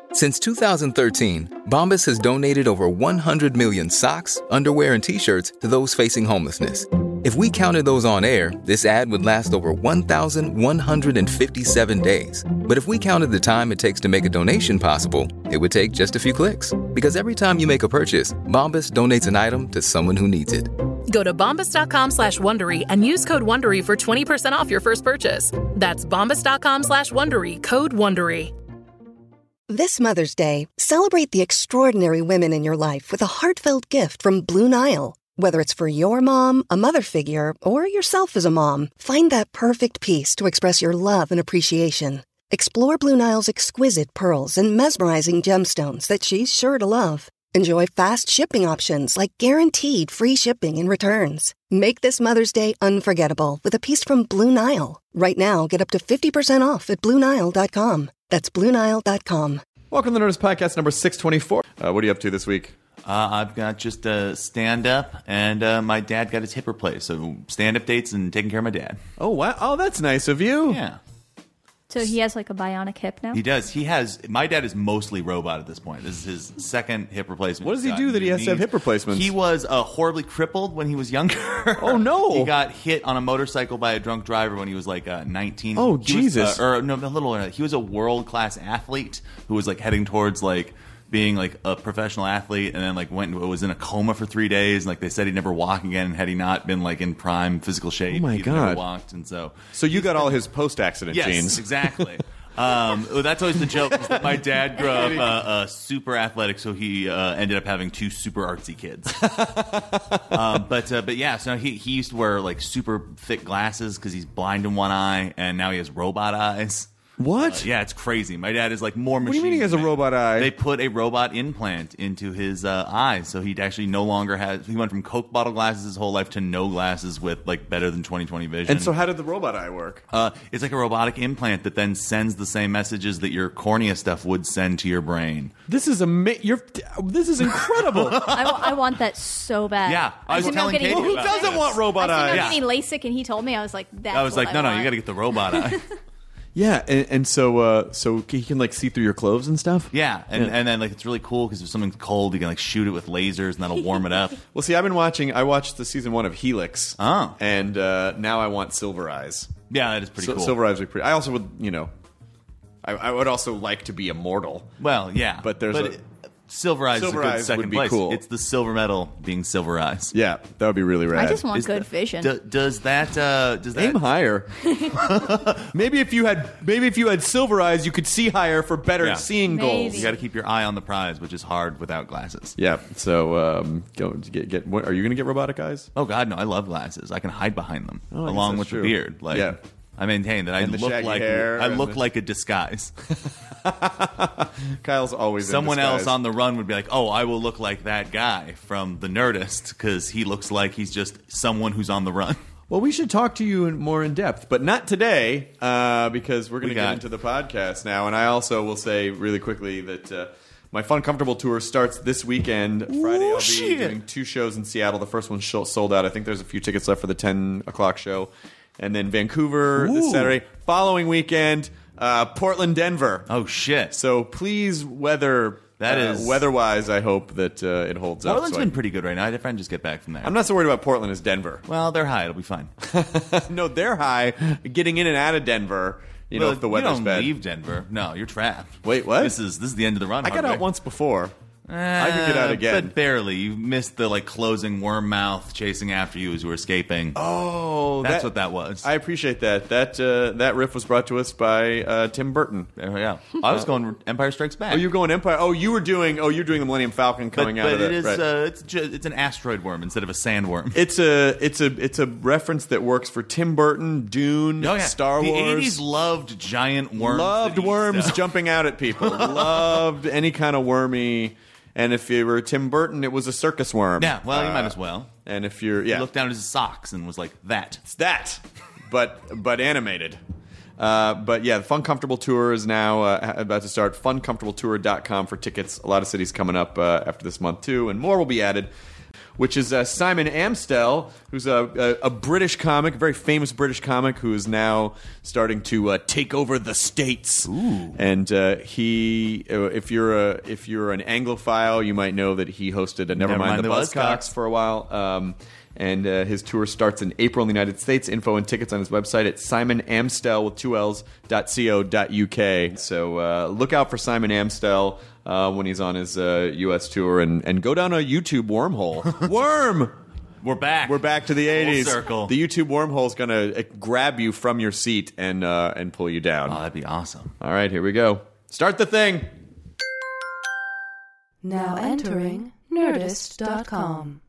Since 2013, Bombas has donated over 100 million socks, underwear, and T-shirts to those facing homelessness. If we counted those on air, this ad would last over 1,157 days. But if we counted the time it takes to make a donation possible, it would take just a few clicks. Because every time you make a purchase, Bombas donates an item to someone who needs it. Go to bombas.com/Wondery and use code Wondery for 20% off your first purchase. That's bombas.com/Wondery, code Wondery. This Mother's Day, celebrate the extraordinary women in your life with a heartfelt gift from Blue Nile. Whether it's for your mom, a mother figure, or yourself as a mom, find that perfect piece to express your love and appreciation. Explore Blue Nile's exquisite pearls and mesmerizing gemstones that she's sure to love. Enjoy fast shipping options like guaranteed free shipping and returns. Make this Mother's Day unforgettable with a piece from Blue Nile. Right now, get up to 50% off at BlueNile.com. That's BlueNile.com. Welcome to the Nerdist Podcast number 624. What are you up to this week? I've got just a stand-up, and my dad got his hip replaced. So stand-up dates and taking care of my dad. Oh, wow. Oh, that's nice of you. Yeah. So he has like a bionic hip now? He does. My dad is mostly robot at this point. This is his second hip replacement. What does he do that he has to have hip replacements? He was horribly crippled when he was younger. Oh, no. He got hit on a motorcycle by a drunk driver when he was like 19. Oh, Jesus. He was a world-class athlete who was like heading towards like being like a professional athlete, and then like was in a coma for 3 days. And like they said, he'd never walk again had he not been like in prime physical shape. Oh my He'd God! never walked, and so you got all his post-accident yes, genes. Exactly. That's always the joke. Is that my dad grew up super athletic, so he ended up having two super artsy kids. But yeah, so he used to wear like super thick glasses because he's blind in one eye, and now he has robot eyes. What? Yeah, it's crazy. My dad is like more machine. What do you mean he has a robot eye? They put a robot implant into his eyes, so he actually no longer has. He went from Coke bottle glasses his whole life to no glasses with like better than 20/20 vision. And so, how did the robot eye work? It's like a robotic implant that then sends the same messages that your cornea stuff would send to your brain. This is This is incredible. I want that so bad. Yeah, I was telling Katie. Who doesn't want robot eyes? I was getting LASIK, and he told me, I was like, "That's." I was like, what no, I you got to get the robot eye. Yeah, and so he can like see through your clothes and stuff. Yeah, and then like it's really cool because if something's cold, you can like shoot it with lasers, and that'll warm it up. Well, see, I watched the season 1 of Helix. Oh, and now I want Silver Eyes. Yeah, that is pretty cool. Silver Eyes are pretty. I also would, I would also like to be immortal. Well, yeah, but Silver Eyes is a good second place. Cool. It's the silver medal being Silver Eyes. Yeah, that would be really rad. I just want good vision. Does that aim higher? Maybe if you had Silver Eyes, you could see higher for better seeing goals. You got to keep your eye on the prize, which is hard without glasses. Yeah. So go get. Are you going to get robotic eyes? Oh God, no! I love glasses. I can hide behind them along with true. the beard. Like, yeah. I maintain that I look like a disguise. Kyle's always someone in disguise. else on the run would be like, "Oh, I will look like that guy from The Nerdist because he looks like he's just someone who's on the run." Well, we should talk to you more in depth, but not today because we're going to get into the podcast now. And I also will say really quickly that my Fun Comfortable tour starts this weekend. Friday, I'll be doing 2 shows in Seattle. The first one's sold out. I think there's a few tickets left for the 10 o'clock show. And then Vancouver this Saturday. Following weekend, Portland, Denver. Oh, shit. So please, weather-wise, I hope that it holds up. Portland's been pretty good right now. I had a friend just get back from there. I'm not so worried about Portland as Denver. Well, they're high. It'll be fine. No, they're high. Getting in and out of Denver, if the weather's bad. You don't leave Denver. No, you're trapped. Wait, what? This is the end of the run. I got out once before. I could get out again. But barely. You missed the closing worm mouth chasing after you as you were escaping. Oh, that's what that was. I appreciate that. That riff was brought to us by Tim Burton. Yeah, I was going Empire Strikes Back. Oh, you're going Empire. Oh, you're doing the Millennium Falcon coming out of it. But right. it's an asteroid worm instead of a sandworm. It's a reference that works for Tim Burton, Dune, Star Wars. The 80s loved giant worms. Loved worms jumping out at people. Loved any kind of wormy. And if you were Tim Burton, it was a circus worm. Yeah, well, you might as well. And if you're, He looked down at his socks and was like, that. It's that, but animated. But yeah, the Fun Comfortable Tour is now about to start. FunComfortableTour.com for tickets. A lot of cities coming up after this month, too, and more will be added. which is Simon Amstell, who's a British comic, a very famous British comic who is now starting to take over the States. Ooh. And he, if you're an Anglophile, you might know that he hosted Nevermind the Buzzcocks for a while. And his tour starts in April in the United States. Info and tickets on his website at simonamstell with 2Ls.co.uk. So look out for Simon Amstell when he's on his U.S. tour, and go down a YouTube wormhole. Worm! We're back. We're back to the 80s. Full circle. The YouTube wormhole is going to grab you from your seat and pull you down. Oh, that'd be awesome. All right, here we go. Start the thing. Now entering Nerdist.com.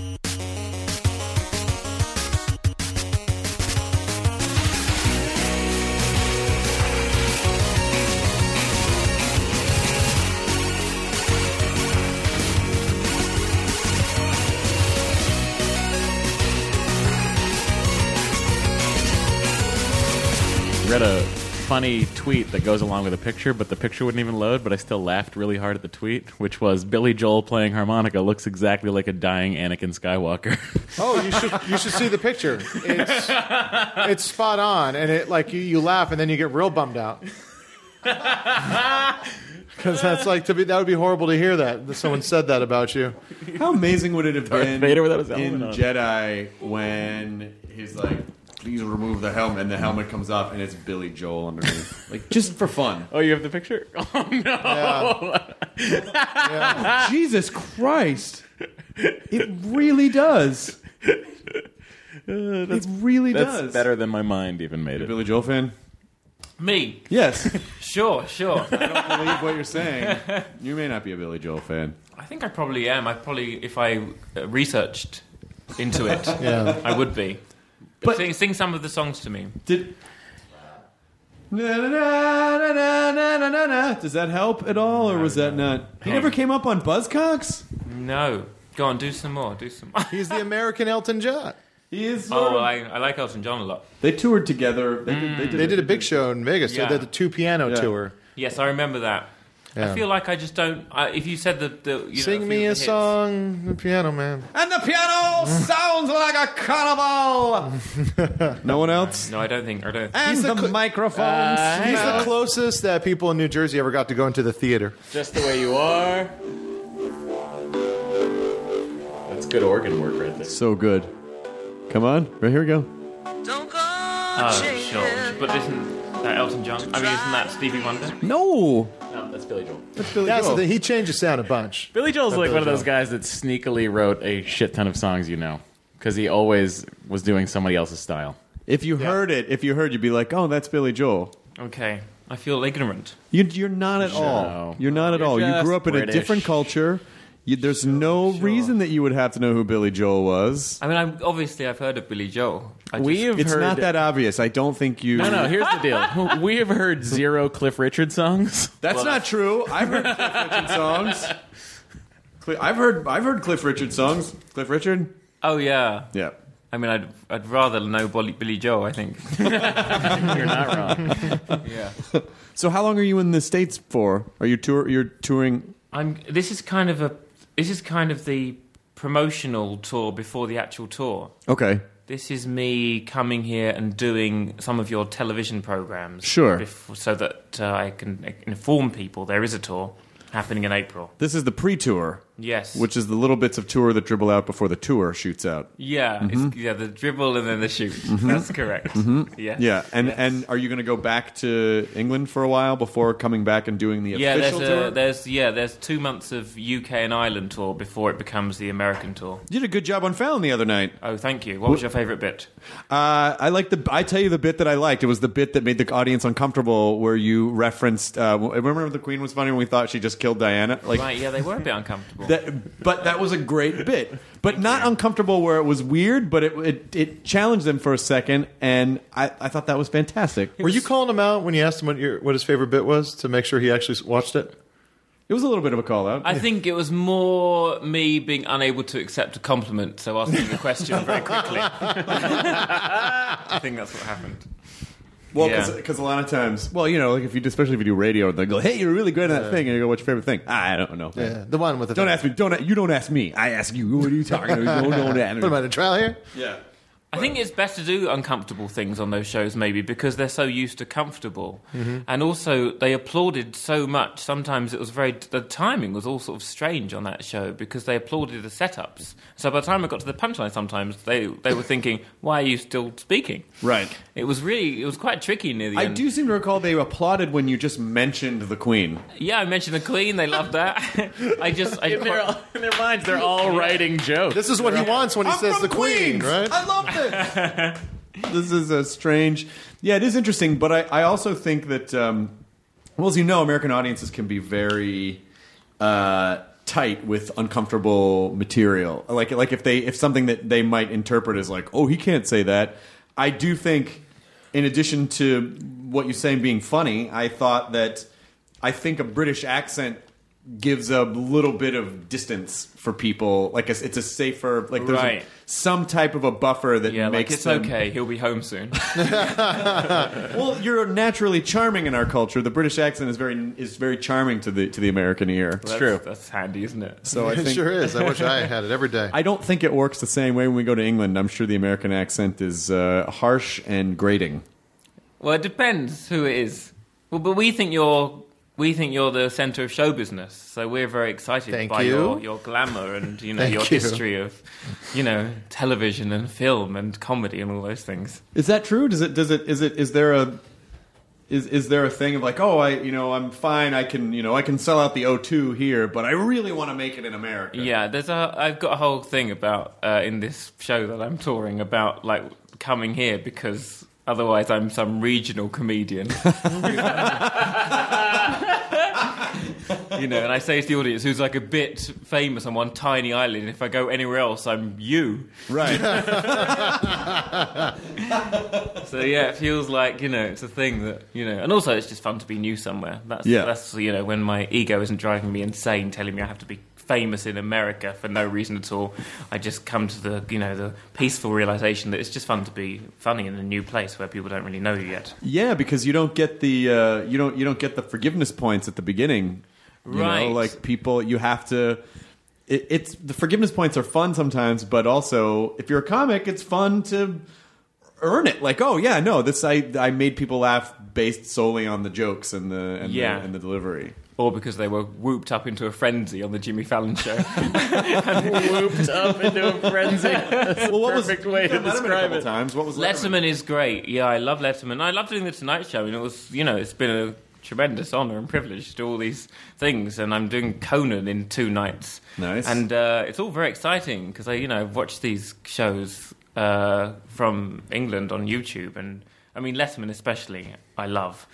Read a funny tweet that goes along with a picture, but the picture wouldn't even load, but I still laughed really hard at the tweet, which was Billy Joel playing harmonica looks exactly like a dying Anakin Skywalker. Oh, you should see the picture. It's spot on, and it like you laugh and then you get real bummed out. Because that would be horrible to hear that someone said that about you. How amazing would it have been Vader without his in helmet on. Jedi when he's like, please remove the helmet, and the helmet comes off, and it's Billy Joel underneath. Like, just for fun. Oh, you have the picture? Oh, no. Yeah. Jesus Christ. It really does. It really That's does. better than my mind even made it. Billy Joel fan? Me? Yes. Sure. I don't believe what you're saying. You may not be a Billy Joel fan. I think I probably am. If I researched into it, Yeah. I would be. But- Sing some of the songs to me. Did... Na, na, na, na, na, na, na, na. Does that help at all, or was that not? He never came up on Buzzcocks? No. Go on, do some more. He's the American Elton John. He is. Oh, I like Elton John a lot. They toured together. They They did a big show in Vegas. Yeah. They did the 2-piano tour. Yes, I remember that. Yeah. I feel like I just don't... if you said Sing me a song, the piano man. And the piano sounds like a carnival. No one else? No, I don't think... And the microphones. He's the closest that people in New Jersey ever got to go into the theater. Just the way you are. That's good organ work right there. So good. Come on. Right, here we go. Oh, sure. But isn't that Elton John? I mean, isn't that Stevie Wonder? No. No, that's Billy Joel. That's Billy That's Joel. the thing. He changed his sound a bunch. Billy Joel's like Billy one of those Joel. guys that sneakily wrote a shit ton of songs, because he always was doing somebody else's style. If you heard, you'd be like, oh, that's Billy Joel. Okay. I feel ignorant. You're not at all. No. You're not at You're all. You grew just up in a British. different culture. There's no reason that you would have to know who Billy Joel was. I mean, I've heard of Billy Joel. It's heard... not that obvious. I don't think you... No, here's the deal. We have heard 0 Cliff Richard songs. That's not true. I've heard Cliff Richard songs. I've heard Cliff Richard songs. Cliff Richard? Oh, yeah. Yeah. I mean, I'd rather know Billy Joel, I think. You're not wrong. Yeah. So how long are you in the States for? Are you you're touring? This is kind of the promotional tour before the actual tour. Okay. This is me coming here and doing some of your television programs. Sure. So that I can inform people there is a tour happening in April. This is the pre-tour. Yes. Which is the little bits of tour that dribble out before the tour shoots out. Yeah. The dribble and then the shoot. That's correct. Yeah. Yeah. And are you going to go back to England for a while before coming back and doing the official tour? There's 2 months of UK and Ireland tour before it becomes the American tour. You did a good job on Fallon the other night. Oh, thank you. What was your favourite bit? I tell you the bit that I liked. It was the bit that made the audience uncomfortable, where you referenced. Remember the Queen was funny when we thought she just killed Diana. Right? Yeah, they were a bit uncomfortable. But that was a great bit. But not uncomfortable where it was weird, but it challenged them for a second, and I thought that was fantastic. Were you calling him out when you asked him what his favorite bit was to make sure he actually watched it? It was a little bit of a call out. I think it was more me being unable to accept a compliment, so asking a question very quickly. I think that's what happened. Well, because a lot of times, like especially if you do radio, they go, "Hey, you're really great at that thing," and you go, "What's your favorite thing?" I don't know. Yeah, the one with the. Don't ask me. You don't ask me. I ask you. What are you talking about? What am I, a trial here? Yeah. I think it's best to do uncomfortable things on those shows, maybe, because they're so used to comfortable. Mm-hmm. And also, they applauded so much. Sometimes it was the timing was all sort of strange on that show because they applauded the setups. So by the time I got to the punchline, sometimes they were thinking, why are you still speaking? Right. It was quite tricky near the end. I do seem to recall they applauded when you just mentioned the Queen. Yeah, I mentioned the Queen. They loved that. In their minds, they're all writing jokes. This is what he wants when he says the Queen, right? I love this. This is a strange. Yeah, it is interesting, but I also think that, as you know, American audiences can be very tight with uncomfortable material. Like if something that they might interpret as like, oh, he can't say that. I do think, in addition to what you're saying being funny, I think a British accent gives a little bit of distance for people. Like it's a safer, like there's some type of a buffer that makes it's them... okay. He'll be home soon. Well, you're naturally charming in our culture. The British accent is very charming to the American ear. It's true. That's handy, isn't it? So I think, it sure is. I wish I had it every day. I don't think it works the same way when we go to England. I'm sure the American accent is harsh and grating. Well, it depends who it is. Well, but we think you're the centre of show business, so we're very excited by your glamour and your history of television and film and comedy and all those things. Is that true? Is there a thing of like, oh, I'm fine, I can sell out the O2 here, but I really want to make it in America? Yeah, I've got a whole thing about in this show that I'm touring about like coming here because otherwise I'm some regional comedian. And I say to the audience who's like a bit famous on one tiny island, if I go anywhere else, I'm you. Right. So, yeah, it feels like, it's a thing that, and also it's just fun to be new somewhere. That's when my ego isn't driving me insane, telling me I have to be famous in America for no reason at all. I just come to the peaceful realization that it's just fun to be funny in a new place where people don't really know you yet. Yeah, because you don't get the you don't get the forgiveness points at the beginning. Right. Like people, you have to. It's the forgiveness points are fun sometimes, but also if you're a comic, it's fun to earn it. Like, oh yeah, no, I made people laugh based solely on the jokes and the delivery. Or because they were whooped up into a frenzy on the Jimmy Fallon show. Whooped up into a frenzy. That's the perfect way to describe it. What was Letterman is great. Yeah, I love Letterman. I love doing the Tonight Show, and it was, it's been a tremendous honour and privilege to do all these things. And I'm doing Conan in 2 nights. Nice. And it's all very exciting because I've watched these shows from England on YouTube, and I mean Letterman especially. I love.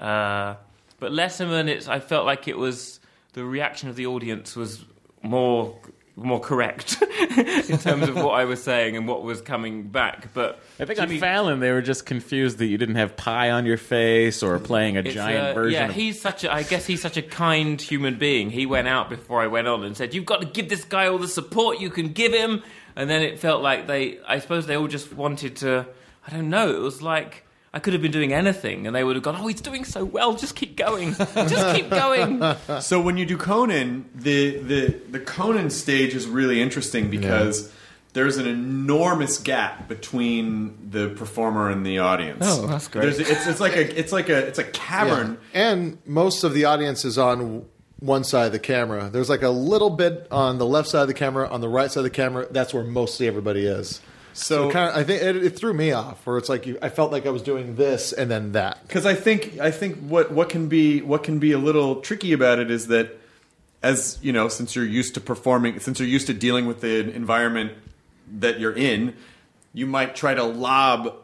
But Letterman, I felt like it was the reaction of the audience was more correct in terms of what I was saying and what was coming back. But I think on Fallon they were just confused that you didn't have pie on your face or playing a giant version. Yeah, I guess he's such a kind human being. He went out before I went on and said, "You've got to give this guy all the support you can give him." And then it felt like I suppose they all just wanted to. I don't know. It was like. I could have been doing anything, and they would have gone, "Oh, he's doing so well. Just keep going. Just keep going." So when you do Conan, the Conan stage is really interesting because there's an enormous gap between the performer and the audience. Oh, that's great. It's a cavern, and most of the audience is on one side of the camera. There's like a little bit on the left side of the camera, on the right side of the camera. That's where mostly everybody is. So kind of, I think it threw me off, where it's like I felt like I was doing this and then that. Because I think what can be a little tricky about it is that, as you know, since you're used to performing, since you're used to dealing with the environment that you're in, you might try to lob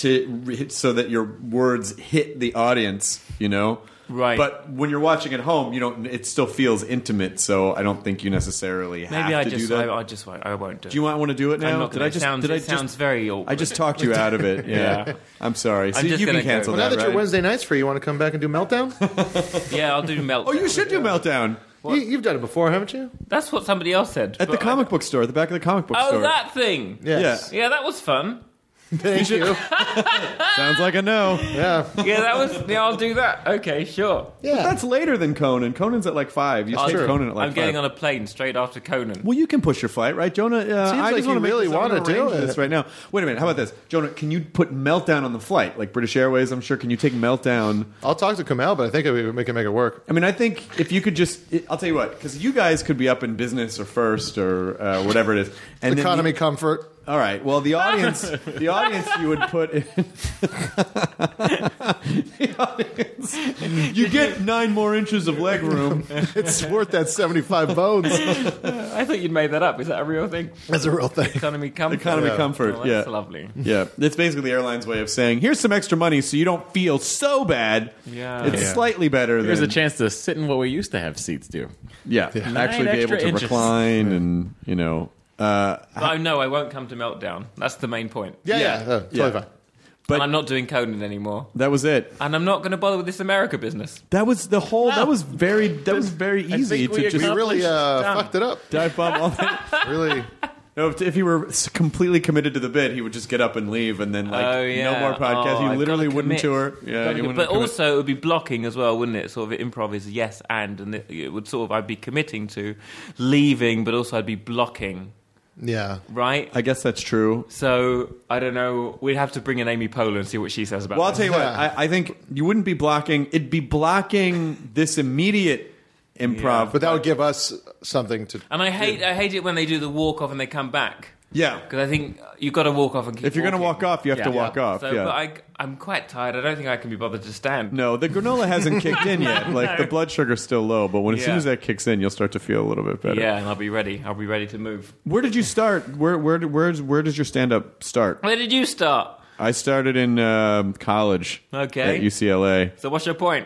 so that your words hit the audience, Right. But when you're watching at home, it still feels intimate, so I don't think you necessarily have to do that. I won't do it. Do you want to do it now? I'm not gonna, it sounds very awkward. I just talked you out of it. Yeah. I'm sorry. So you can cancel that, now that right? your Wednesday night's free, you want to come back and do Meltdown? Yeah, I'll do Meltdown. Oh, you should do Meltdown. You've done it before, haven't you? That's what somebody else said. At the comic book store, at the back of the comic book store. Oh, that thing. Yes. Yeah, that was fun. Thank you. Sounds like a no. Yeah. Yeah, I'll do that. Okay, sure. Yeah. But that's later than Conan. Conan's at like 5. You take Conan at like I'm 5. getting on a plane straight after Conan. Well, you can push your flight, right, Jonah? I like just you want to really wanna do this it. right now. Wait a minute. How about this, Jonah? Can you put Meltdown on the flight, like British Airways? I'm sure. Can you take Meltdown? I'll talk to Kamal, but I think we can make it work. I mean, I think if you could just, I'll tell you what, because you guys could be up in business or first or whatever it is, and then Economy comfort. All right. Well, the audience you would put in. The audience, you get 9 more inches of leg room. It's worth that 75 bones. I thought you'd made that up. Is that a real thing? That's a real thing. Economy comfort. Economy comfort. Oh, yeah, that's lovely. Yeah, it's basically the airline's way of saying, "Here's some extra money, so you don't feel so bad." Yeah. It's slightly better. Here's than, a chance to sit in what we used to have seats do. Yeah, actually be able to inches. recline and But I know I won't come to Meltdown. That's the main point. Yeah, totally Yeah. fine. And I'm not doing Conan anymore. That was it. And I'm not going to bother with this America business. That was the whole. That was very easy think we to just We really fucked it up. dive bomb all that. Really. No, if he were completely committed to the bit, he would just get up and leave, and then no more podcast. He literally wouldn't tour. Yeah, he wouldn't but commit. also it would be blocking as well, wouldn't it? Sort of improv is yes and it would sort of I'd be committing to leaving, but also I'd be blocking. Yeah. Right? I guess that's true. So, I don't know. We'd have to bring in Amy Poehler and see what she says about Well, I'll this. tell you what. I think you wouldn't be blocking. It'd be blocking this immediate improv. But that would give us something to. And I hate it when they do the walk off and they come back. Yeah. Because I think you've got to walk off and keep If you're going to walking. walk off, you have to walk off. So, yeah. But I'm quite tired. I don't think I can be bothered to stand. No, the granola hasn't kicked in yet. Like the blood sugar's still low, but as soon as that kicks in, you'll start to feel a little bit better. Yeah, and I'll be ready. I'll be ready to move. Where did you start? Where does your stand up start? Where did you start? I started in college. Okay. At UCLA. So what's your point?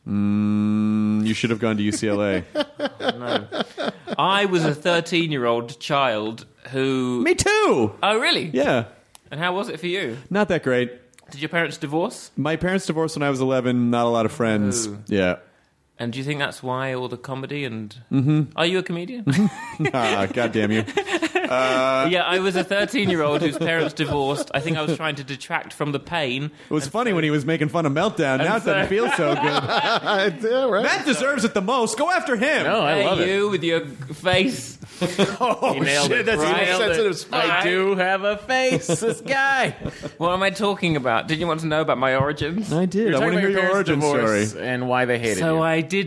You should have gone to UCLA. No. I was a 13-year-old child who... Me too. Oh, really? Yeah. And how was it for you? Not that great. Did your parents divorce? My parents divorced when I was 11. Not a lot of friends. Oh. Yeah. And do you think that's why all the comedy and... Mm-hmm. Are you a comedian? God damn you. Yeah, I was a 13-year-old whose parents divorced. I think I was trying to detract from the pain. It was funny when he was making fun of Meltdown. Now it doesn't feel so good. Yeah, right. Matt deserves it the most. Go after him. No, I love Hey, it. you with your face. Oh, You nailed shit, it. that's Right. a sensitive spot. I do have a face, this guy. What am I talking about? Did you want to know about my origins? I did. You're I talking want to about hear your parents' origin divorce story. and why they hated So you.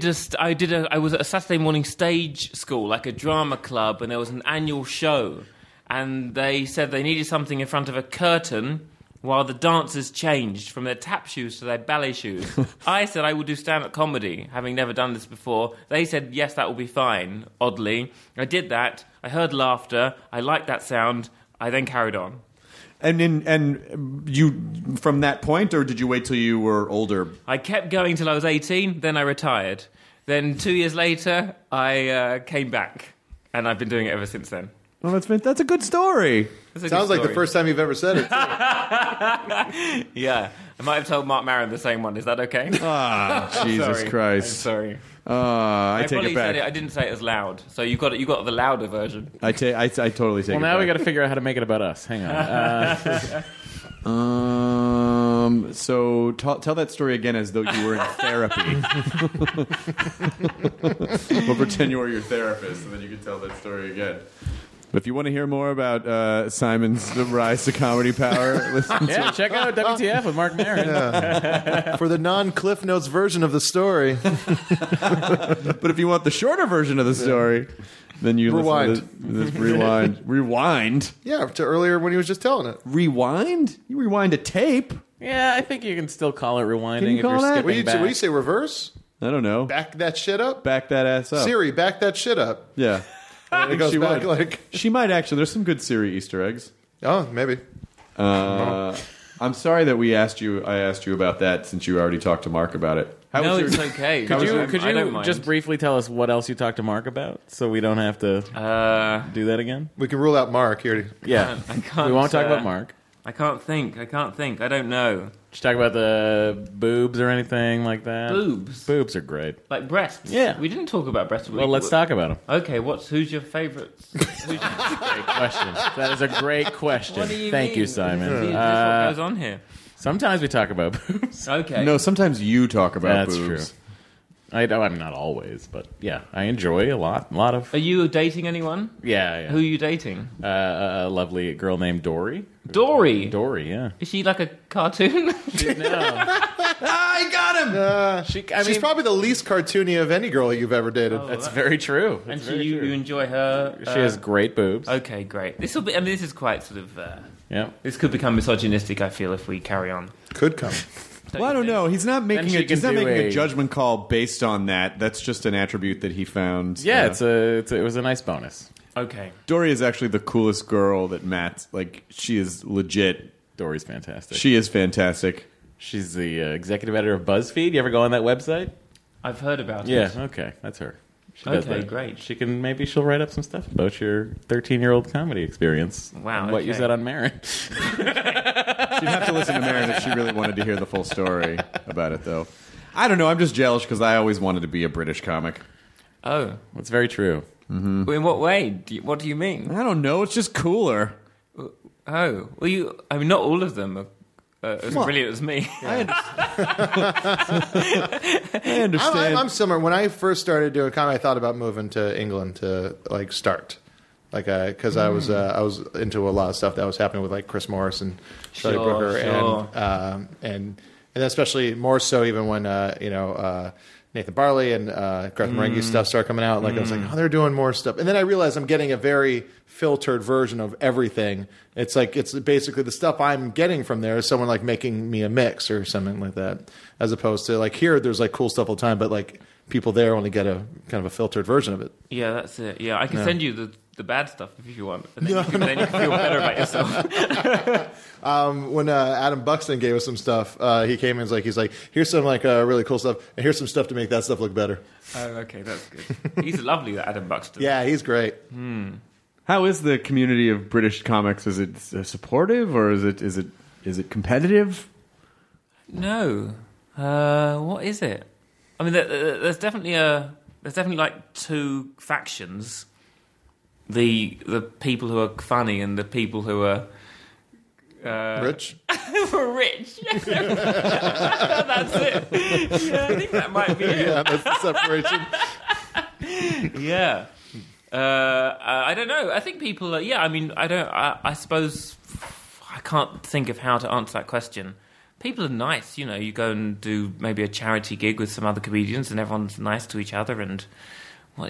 I was at a Saturday morning stage school, like a drama club, and there was an annual show. And they said they needed something in front of a curtain while the dancers changed from their tap shoes to their ballet shoes. I said I would do stand-up comedy, having never done this before. They said, yes, that will be fine, oddly. I did that. I heard laughter. I liked that sound. I then carried on. And you, from that point, or did you wait till you were older? I kept going till I was 18, then I retired. Then 2 years later, I came back. And I've been doing it ever since then. Well, that's a good story. That's a Sounds good like the story. first time you've ever said it. Yeah. I might have told Mark Maron the same one. Is that okay? Ah, Jesus Sorry. Christ. I'm sorry. I take probably it back. said it. I didn't say it as loud. So you got the louder version. I totally take Well, it now back. we got to figure out how to make it about us. Hang on. So tell that story again as though you were in therapy. We'll pretend you are your therapist, and then you can tell that story again. But if you want to hear more about Simon's rise to comedy power, listen Yeah, check out WTF with Mark Maron. For the non-Cliff Notes version of the story. But if you want the shorter version of the story, then you Rewind. listen to this rewind. Rewind? Yeah, to earlier when he was just telling it. Rewind? You rewind a tape? Yeah, I think you can still call it rewinding Can you if call you're that? skipping back. What do you say, reverse? I don't know. Back that shit up? Back that ass up. Siri, back that shit up. Yeah. And it goes she back would. like... She might actually. There's some good Siri Easter eggs. Oh, maybe. I'm sorry that I asked you about that since you already talked to Mark about it. No, it's okay. Could I don't you mind. just briefly tell us what else you talked to Mark about so we don't have to do that again? We can rule out Mark here. Yeah. I can't, Uh, we won't talk about Mark. I can't think. I don't know. Did you talk about the boobs or anything like that? Boobs? Boobs are great. Like breasts? Yeah. We didn't talk about breasts. Well, let's talk about them. Okay, who's your favourite? Great question. That is a great question. What do you Thank mean? you, Simon. This is what goes on here. Sometimes we talk about boobs. Okay. No, sometimes you talk about That's boobs. true. I'm not always, but yeah, I enjoy a lot of. Are you dating anyone? Yeah. Who are you dating? A lovely girl named Dory. Dory? Dory, yeah. Is she like a cartoon? No. I got him! She's probably the least cartoony of any girl you've ever dated. That's very true. And That's very true. you enjoy her? She has great boobs. Okay, great. This will be. I mean, this is quite sort of. Yeah. This could become misogynistic. I feel if we carry on. Could come. Well, I don't know. He's not making she he's can not do making a a- judgment call based on that. That's just an attribute that he found. Yeah, it was a nice bonus. Okay. Dory is actually the coolest girl that Matt. Like, she is legit. Dory's fantastic. She is fantastic. She's the executive editor of BuzzFeed. You ever go on that website? I've heard about Yeah. it. Okay, that's her. She does Okay, that. great. She'll write up some stuff about your 13-year-old comedy experience. Wow, and what you okay. said on Marin. You'd have to listen to Marin if she really wanted to hear the full story about it, though. I don't know. I'm just jealous because I always wanted to be a British comic. Oh. That's very true. In what way? What do you mean? I don't know. It's just cooler. Oh. Well, I mean, not all of them are as brilliant as me. I understand. I'm similar. When I first started doing comedy, I thought about moving to England to like start, like because I was into a lot of stuff that was happening with like Chris Morris and Charlie Sure, Brooker sure. and especially more so even when Nathan Barley and Garth Marenghi's stuff started coming out. Like I was like, oh, they're doing more stuff, and then I realized I'm getting a very filtered version of everything. It's like it's basically the stuff I'm getting from there is someone like making me a mix or something like that, as opposed to like here there's like cool stuff all the time, but like people there only get a kind of a filtered version of it. Yeah, that's it. Yeah, I can send you the bad stuff if you want, and then, you can feel better about yourself. When Adam Buxton gave us some stuff, he came in and he's like, here's some like really cool stuff, and here's some stuff to make that stuff look better. Oh, okay, that's good. He's lovely, that Adam Buxton. Yeah, he's great. How is the community of British comics? Is it supportive or is it competitive? No. What is it? I mean, there's definitely like two factions. The people who are funny and the people who are Rich. We're rich. That's it. Yeah, I think that might be it. Yeah, that's the separation. Yeah. I don't know. I think people. I mean, I suppose I can't think of how to answer that question. People are nice, you know. You go and do maybe a charity gig with some other comedians, and everyone's nice to each other. And where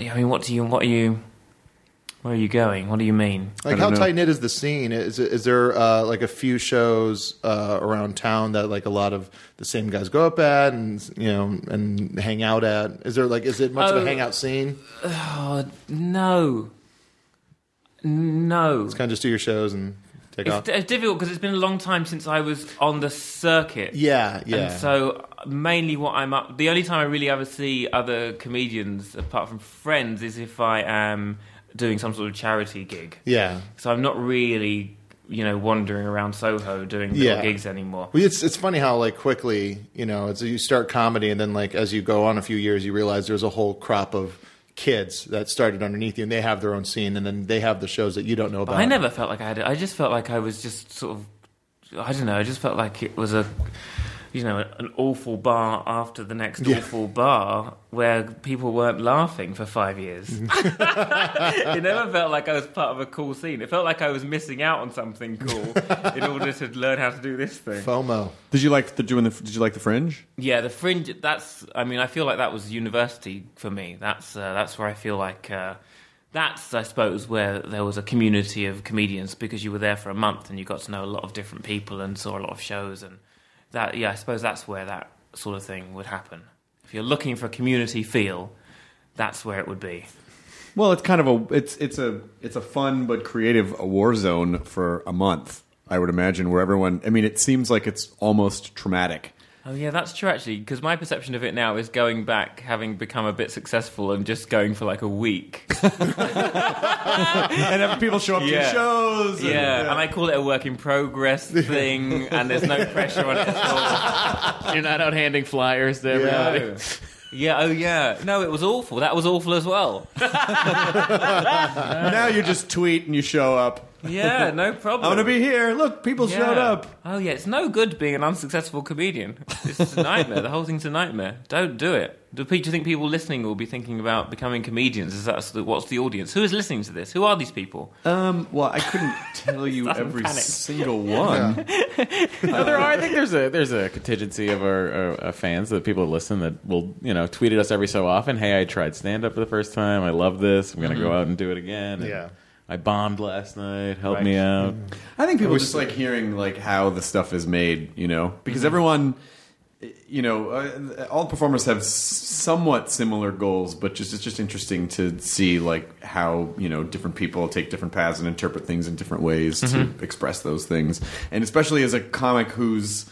are you going? What do you mean? Like, how tight knit is the scene? Is there like a few shows around town that like a lot of the same guys go up at and and hang out at? Is it much of a hangout scene? No. It's kind of just do your shows and take off. It's difficult because it's been a long time since I was on the circuit. Yeah. And so mainly what I'm up. The only time I really ever see other comedians apart from friends is if I am doing some sort of charity gig. Yeah. So I'm not really, wandering around Soho doing little gigs anymore. Well, it's funny how like quickly, you start comedy and then like as you go on a few years, you realize there's a whole crop of kids that started underneath you and they have their own scene and then they have the shows that you don't know about. But I never felt like I had it. I just felt like I was just sort of, I don't know, I just felt like it was an awful bar after the next awful bar where people weren't laughing for 5 years. It never felt like I was part of a cool scene. It felt like I was missing out on something cool in order to learn how to do this thing. FOMO. Did you like Did you like the Fringe? Yeah, the Fringe. I feel like that was university for me. That's where I feel like. That's, I suppose, where there was a community of comedians because you were there for a month and you got to know a lot of different people and saw a lot of shows and that. Yeah, I suppose that's where that sort of thing would happen. If you're looking for a community feel, that's where it would be. Well, it's kind of it's a fun but creative war zone for a month. I would imagine where everyone. I mean, it seems like it's almost traumatic Oh yeah, that's true actually. Because my perception of it now is going back, having become a bit successful, and just going for like a week. And have people show up to your shows. And I call it a work in progress thing, and there's no pressure on it at all. You're not out handing flyers to everybody. Yeah, oh yeah. No, it was awful. That was awful as well. Now you just tweet and you show up. Yeah, no problem. I'm going to be here. Look, people showed up. Oh yeah, it's no good being an unsuccessful comedian. It's a nightmare. The whole thing's a nightmare. Don't do it. Do you think people listening will be thinking about becoming comedians? What's the audience? Who is listening to this? Who are these people? Well, I couldn't tell you every single one. No, there are. I think there's a contingency of our fans, the people that listen, that will tweet at us every so often. Hey, I tried stand up for the first time. I love this. I'm going to go out and do it again. Yeah. I bombed last night. Help me out. I think people just like hearing like how the stuff is made, because everyone, all performers have somewhat similar goals, but it's just interesting to see like how different people take different paths and interpret things in different ways to express those things, and especially as a comic who's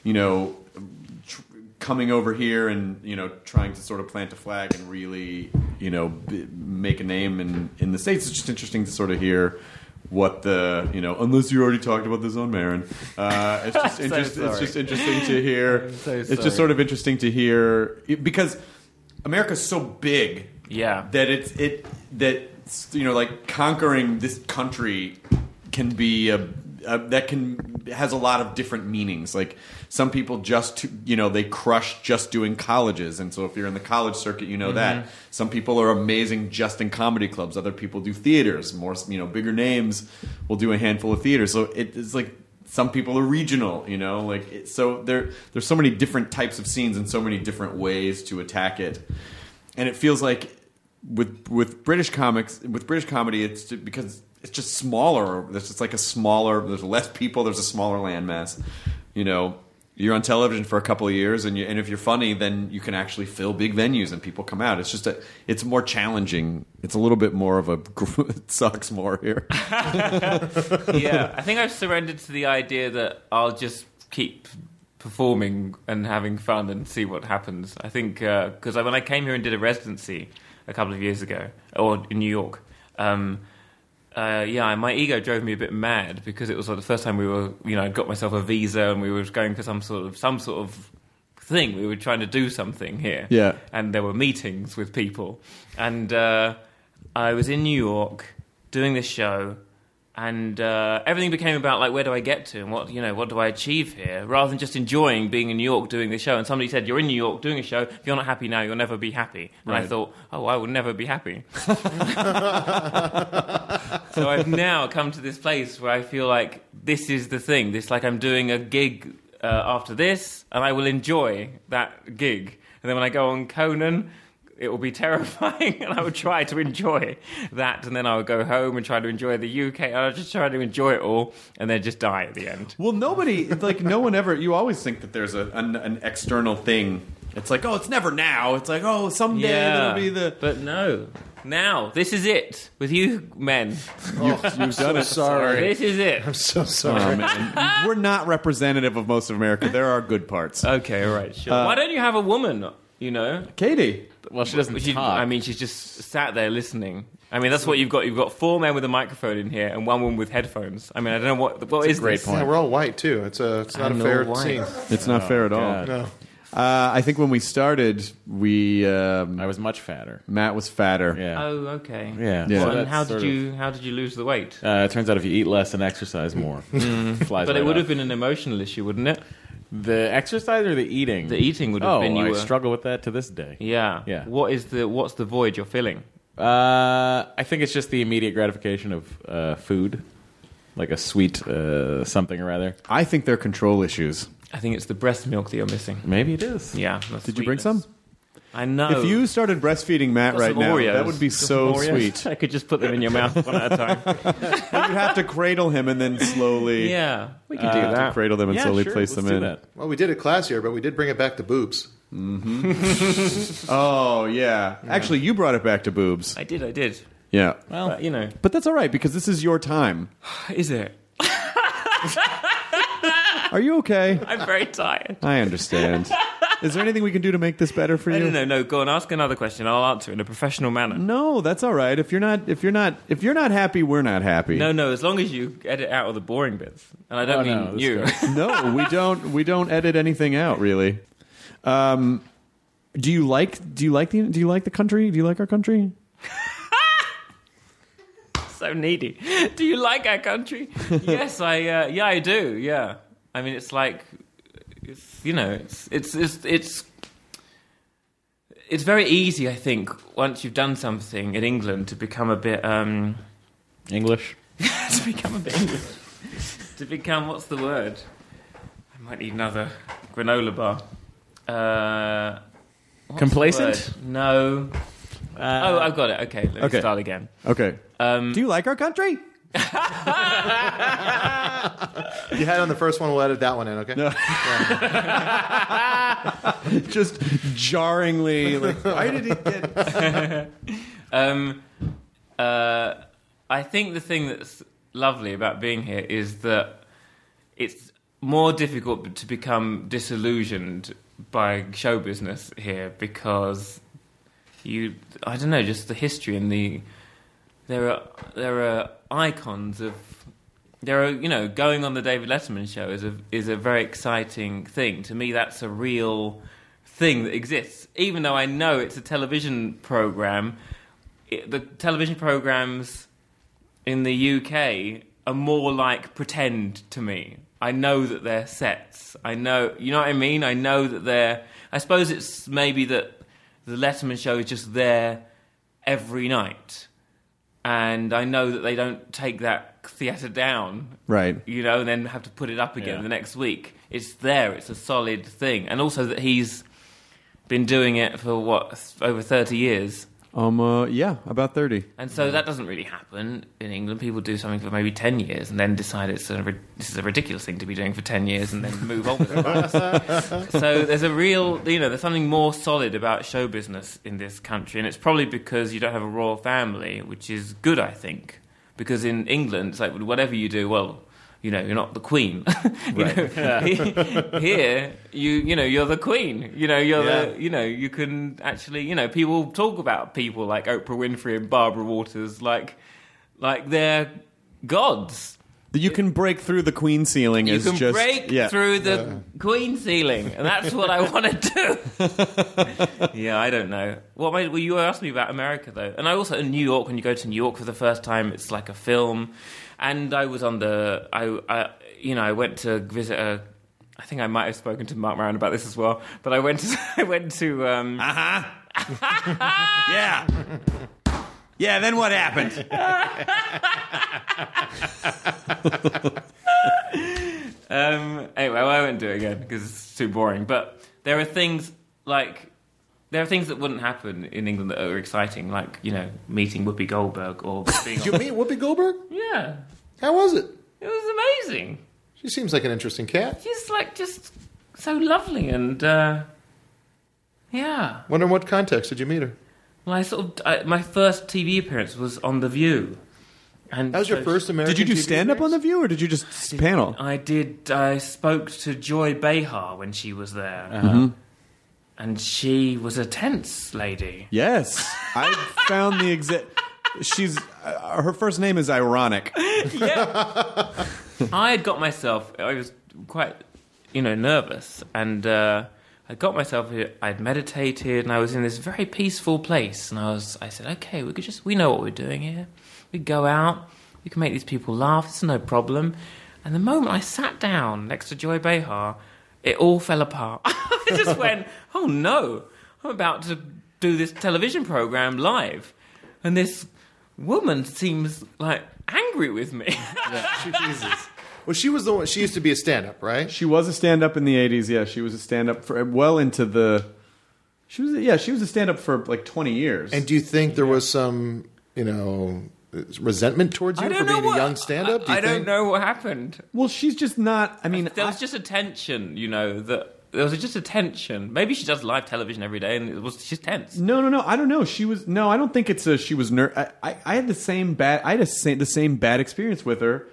coming over here and trying to sort of plant a flag and really make a name in the States. It's just interesting to sort of hear what the unless you already talked about this on Maron. It's just it's just interesting to hear. It's just sort of interesting to hear because America's so big, that like conquering this country can be has a lot of different meanings. Like some people just they crush just doing colleges, and so if you're in the college circuit, that. Some people are amazing just in comedy clubs. Other people do theaters. More bigger names will do a handful of theaters. So it's like some people are regional. So there's so many different types of scenes and so many different ways to attack it, and it feels like with British comedy, it's because it's just smaller. There's just like there's less people. There's a smaller landmass. You're on television for a couple of years, and if you're funny, then you can actually fill big venues and people come out. It's just it's more challenging. It's a little bit more of it sucks more here. Yeah, I think I've surrendered to the idea that I'll just keep performing and having fun and see what happens. I think because when I came here and did a residency a couple of years ago, or in New York. My ego drove me a bit mad because it was like the first time we were, I'd got myself a visa and we were going for some sort of thing. We were trying to do something here. Yeah. And there were meetings with people. And I was in New York doing this show, and everything became about like, where do I get to and what do I achieve here, rather than just enjoying being in New York doing the show. And somebody said, you're in New York doing a show, if you're not happy now, you'll never be happy. And I thought, I will never be happy. So I've now come to this place where I feel like this is the thing. This, like, I'm doing a gig after this, and I will enjoy that gig. And then when I go on Conan, it will be terrifying, and I would try to enjoy that, and then I would go home and try to enjoy the UK. I would just try to enjoy it all, and then just die at the end. Well, no one ever. You always think that there's an external thing. It's like, it's never now. It's like, someday that'll be the. But no, now this is it with you men. You've done it. Sorry, this is it. I'm so sorry. Oh, man. We're not representative of most of America. There are good parts. Okay, all right, sure. Why don't you have a woman? Katie. Well, she doesn't talk. I mean, she's just sat there listening. I mean, that's what you've got. You've got 4 men with a microphone in here and 1 woman with headphones. I mean, I don't know what is great this? point. Yeah, we're all white too. It's not a fair scene. It's not fair at all. God. No. I think when we started, I was much fatter. Matt was fatter. Yeah. Oh, okay. Yeah. Yeah. So, So and how that's did you lose the weight? it turns out if you eat less and exercise more, flies But right it would off. have been an emotional issue, wouldn't it? The exercise or the eating? The eating would have been. I struggle with that to this day. Yeah. Yeah. What's the void you're filling? I think it's just the immediate gratification of food, like a sweet something or other. I think they're control issues. I think it's the breast milk that you're missing. Maybe it is. Yeah. Did you bring some? I know. If you started breastfeeding Matt Got right some now, Oreos. that would be Got so some Oreos. sweet. I could just put them in your mouth one at a time. You'd have to cradle him and then slowly. Yeah, we could do To that. cradle them and Yeah, slowly sure, place let's them do in. that. Well, we did it classier, but we did bring it back to boobs. Oh yeah. Actually, you brought it back to boobs. I did. Yeah. Well, But, But that's all right because this is your time. is it? Are you okay? I'm very tired. I understand. Is there anything we can do to make this better for you? No. Go on, ask another question. I'll answer in a professional manner. No, that's all right. If you're not happy, we're not happy. No. As long as you edit out all the boring bits, and I don't mean you. No, we don't. We don't edit anything out, really. Do you like the country? Do you like our country? So needy. Do you like our country? Yes, I do. Yeah. I mean, it's like, it's very easy, I think, once you've done something in England to become a bit English. to become a bit English. To become, what's the word? I might need another granola bar. Complacent? No. I've got it. Okay, let me start again. Okay. Do you like our country? You had on the first one. We'll edit that one in. Okay. No. Yeah. Just jarringly, like, why did he get? I think the thing that's lovely about being here is that it's more difficult to become disillusioned by show business here because I don't know, just the history and there are icons of, going on the David Letterman show is a very exciting thing. To me, that's a real thing that exists. Even though I know it's a television program, the television programs in the UK are more like pretend to me. I know that they're sets. I know, you know what I mean? I know that I suppose it's maybe that the Letterman show is just there every night. And I know that they don't take that theatre down. Right. And then have to put it up again the next week. It's there. It's a solid thing. And also that he's been doing it for, over 30 years. Yeah, about 30. And so that doesn't really happen in England. People do something for maybe 10 years and then decide this is a ridiculous thing to be doing for 10 years and then move on with it. So there's a real, there's something more solid about show business in this country. And it's probably because you don't have a royal family, which is good, I think. Because in England, it's like whatever you do, well, you're not the Queen. Here, you're the Queen. You can actually, people talk about people like Oprah Winfrey and Barbara Walters like they're gods. You can break through the Queen ceiling. You can break through the Queen ceiling, and that's what I want to do. Yeah, I don't know. Well, you asked me about America though, and I also in New York. When you go to New York for the first time, it's like a film. And I was on I went to visit I think I might have spoken to Mark Maron about this as well. But I went to. Yeah. Yeah. Then what happened? Anyway, I won't do it again because it's too boring. But there are things that wouldn't happen in England that are exciting, like, meeting Whoopi Goldberg or being Did you meet Whoopi Goldberg? Yeah. How was it? It was amazing. She seems like an interesting cat. She's, just so lovely and, yeah. Wonder in what context did you meet her? Well, my first TV appearance was on The View. And that was your first American Did you do TV stand-up on The View, or did you just panel? I did. I spoke to Joy Behar when she was there. Uh-huh. And she was a tense lady. Yes. I found the she's... her first name is ironic. Yeah. I was quite, nervous. And I got myself here. I'd meditated, and I was in this very peaceful place. And I said, okay, we know what we're doing here. We go out, we can make these people laugh, it's no problem. And the moment I sat down next to Joy Behar, it all fell apart. I just went, oh no, I'm about to do this television program live. And this woman seems like angry with me. Yeah, Jesus. Well, she was the one. She used to be a stand-up, right? She was a stand-up in the 80s. Yeah, she was a stand-up for well into the. She was a stand-up for like 20 years. And do you think there was some, resentment towards you for being a young stand-up? I don't know what happened. Well, she's just not. I mean, there was just a tension, that. There was just a tension. Maybe she does live television every day, and she's tense. No. I don't know. I don't think it's she was I had the same bad. I had the same bad experience with her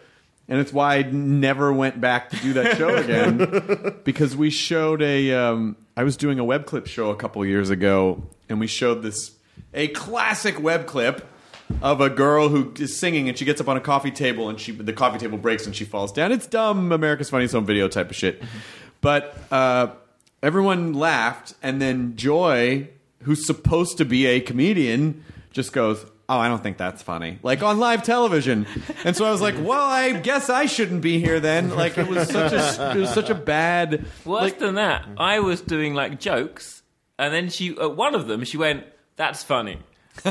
And it's why I never went back to do that show again. Because we showed I was doing a web clip show a couple years ago, and we showed a classic web clip of a girl who is singing, and she gets up on a coffee table, and the coffee table breaks, and she falls down. It's dumb America's Funniest Home Video type of shit. Mm-hmm. But everyone laughed, and then Joy, who's supposed to be a comedian, just goes, "Oh, I don't think that's funny." Like on live television. And so I was like, well, I guess I shouldn't be here then. Like it was such a bad. Worse than that, I was doing like jokes, and then one of them, she went, "That's funny." I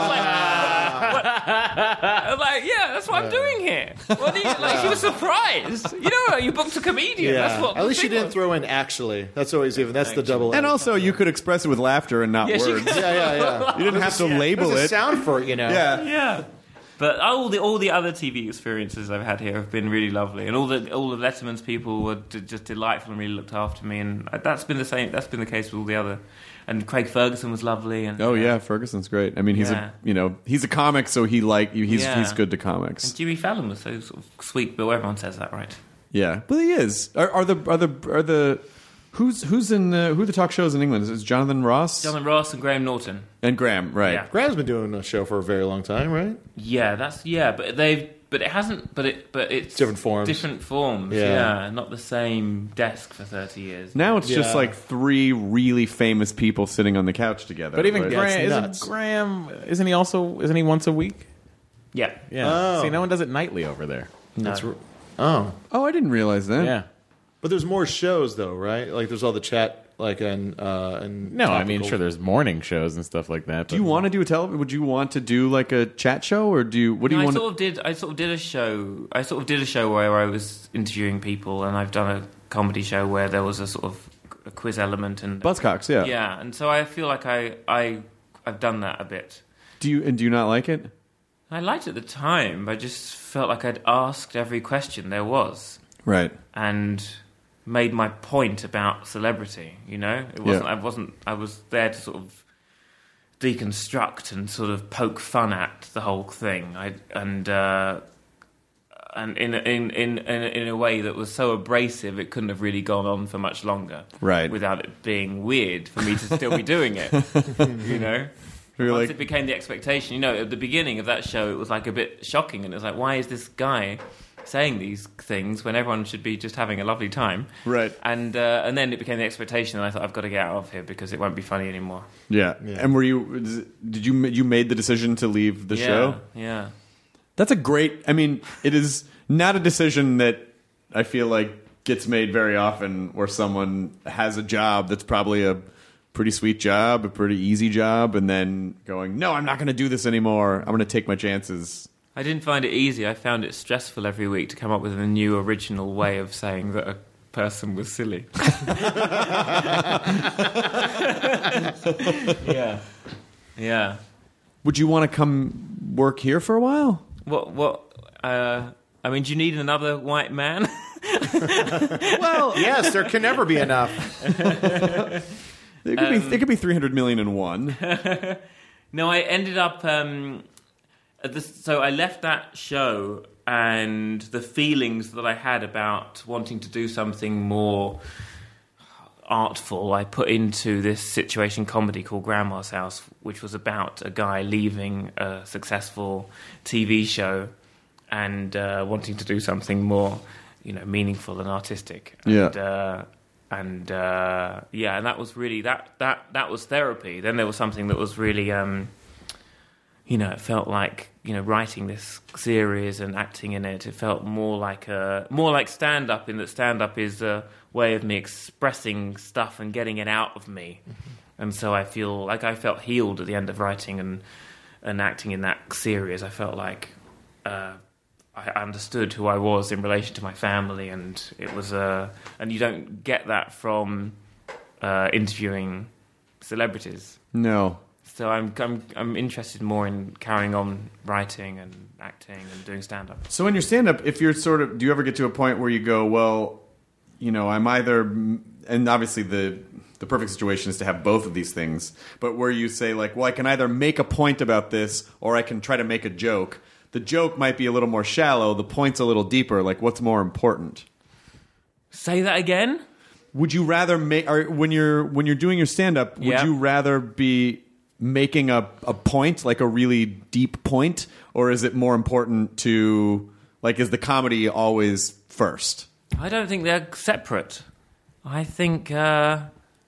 was like, yeah, that's what I'm doing here. What she was surprised. You booked a comedian. Yeah. That's what. At least she didn't throw in actually. That's always even. That's the double. And also, you could express it with laughter and not words. Yeah. You didn't have to label There's it. a sound for it, Yeah. But all the other TV experiences I've had here have been really lovely, and all the Letterman's people were just delightful and really looked after me, and that's been the same. That's been the case with all the other. And Craig Ferguson was lovely. And Ferguson's great. I mean, he's a comic, so he's good to comics. And Jimmy Fallon was so sort of sweet, but everyone says that, right? Yeah, but he is. Are the who's in who are the talk shows in England? Is it Jonathan Ross? Jonathan Ross and Graham Norton. And Graham, right? Yeah. Graham's been doing a show for a very long time, right? Yeah, but it hasn't. But it's different forms. Different forms. Yeah, not the same desk for 30 years. Now it's just like three really famous people sitting on the couch together. But even right? Graham, isn't he once a week? Yeah. Yeah. See, no one does it nightly over there. That's I didn't realize that. Yeah. But there's more shows though, right? Like there's all the chat. And no, I mean, sure, there's morning shows and stuff like that. Do you want to do a would you want to do like a chat show, or do you want I sort of did a show where I was interviewing people, and I've done a comedy show where there was a sort of a quiz element and Buzzcocks, yeah, and so I feel like I've done that a bit. Do you not like it? I liked it at the time. I just felt like I'd asked every question there was, right, and made my point about celebrity. It wasn't. I was there to sort of deconstruct and sort of poke fun at the whole thing. And in a way that was so abrasive, it couldn't have really gone on for much longer, right? Without it being weird for me to still be doing it. Once it became the expectation. At the beginning of that show, it was like a bit shocking, and it was like, why is this guy saying these things when everyone should be just having a lovely time, right? And then it became the expectation, and I thought, I've got to get out of here because it won't be funny anymore. Yeah. And did you made the decision to leave the show? Yeah. That's a great. I mean, it is not a decision that I feel like gets made very often, where someone has a job that's probably a pretty sweet job, a pretty easy job, and then going, no, I'm not going to do this anymore. I'm going to take my chances. I didn't find it easy. I found it stressful every week to come up with a new original way of saying that a person was silly. Yeah. Would you want to come work here for a while? I mean, do you need another white man? Well, yes, there can never be enough. It could be 300,000,001. No, I ended up. So I left that show, and the feelings that I had about wanting to do something more artful, I put into this situation comedy called Grandma's House, which was about a guy leaving a successful TV show and wanting to do something more, meaningful and artistic. And that was really that was therapy. Then there was something that was really. It felt like writing this series and acting in it. It felt more like stand-up, in that stand-up is a way of me expressing stuff and getting it out of me. Mm-hmm. And so I feel like I felt healed at the end of writing and acting in that series. I felt like I understood who I was in relation to my family, and it was and you don't get that from interviewing celebrities. No. So I'm interested more in carrying on writing and acting and doing stand-up. So in your stand-up, if you're do you ever get to a point where you go, well, I'm either, and obviously the perfect situation is to have both of these things, but where you say like, well, I can either make a point about this or I can try to make a joke, the joke might be a little more shallow, the point's a little deeper. Like, what's more important? Say that again? Would you rather make, or when you're doing your stand-up, would you rather be making a point, like a really deep point, or is it more important to, like, is the comedy always first? I don't think they're separate. I think I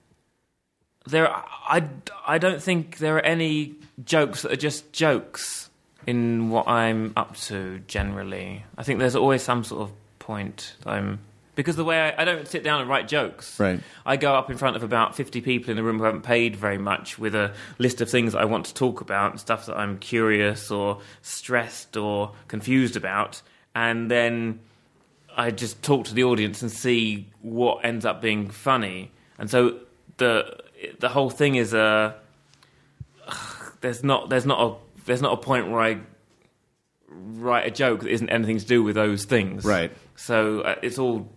don't think there are any jokes that are just jokes in what I'm up to generally. I think there's always some sort of point that because the way I don't sit down and write jokes. Right. I go up in front of about 50 people in the room who haven't paid very much with a list of things that I want to talk about, stuff that I'm curious or stressed or confused about, and then I just talk to the audience and see what ends up being funny. And so the whole thing is there's not a point where I write a joke that isn't anything to do with those things. Right. So that's all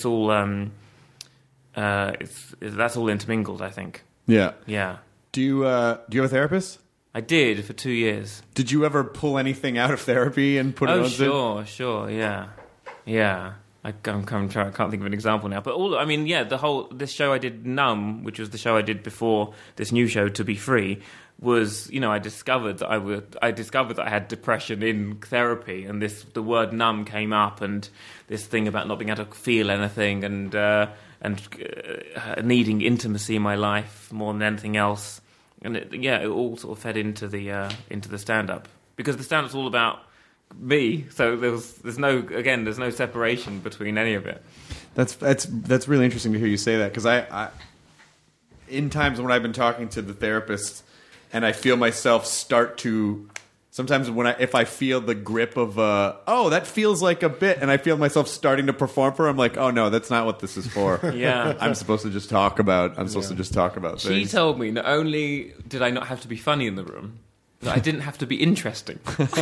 intermingled, I think. Yeah. Yeah. Do you have a therapist? I did for 2 years. Did you ever pull anything out of therapy and put it on? Sure, yeah. I can't think of an example now, but this show I did, Numb, which was the show I did before this new show, To Be Free, was, I discovered that I had depression in therapy, and the word numb came up, and this thing about not being able to feel anything, and needing intimacy in my life more than anything else, and it all sort of fed into the stand-up, because the stand-up's all about me, so there's no separation between any of it. That's really interesting to hear you say that, because I in times when I've been talking to the therapist and I feel myself start to sometimes if I feel the grip of that feels like a bit, and I feel myself starting to perform for her, I'm like, oh no, that's not what this is for. Yeah, I'm supposed to just talk about things. She told me not only did I not have to be funny in the room, I didn't have to be interesting.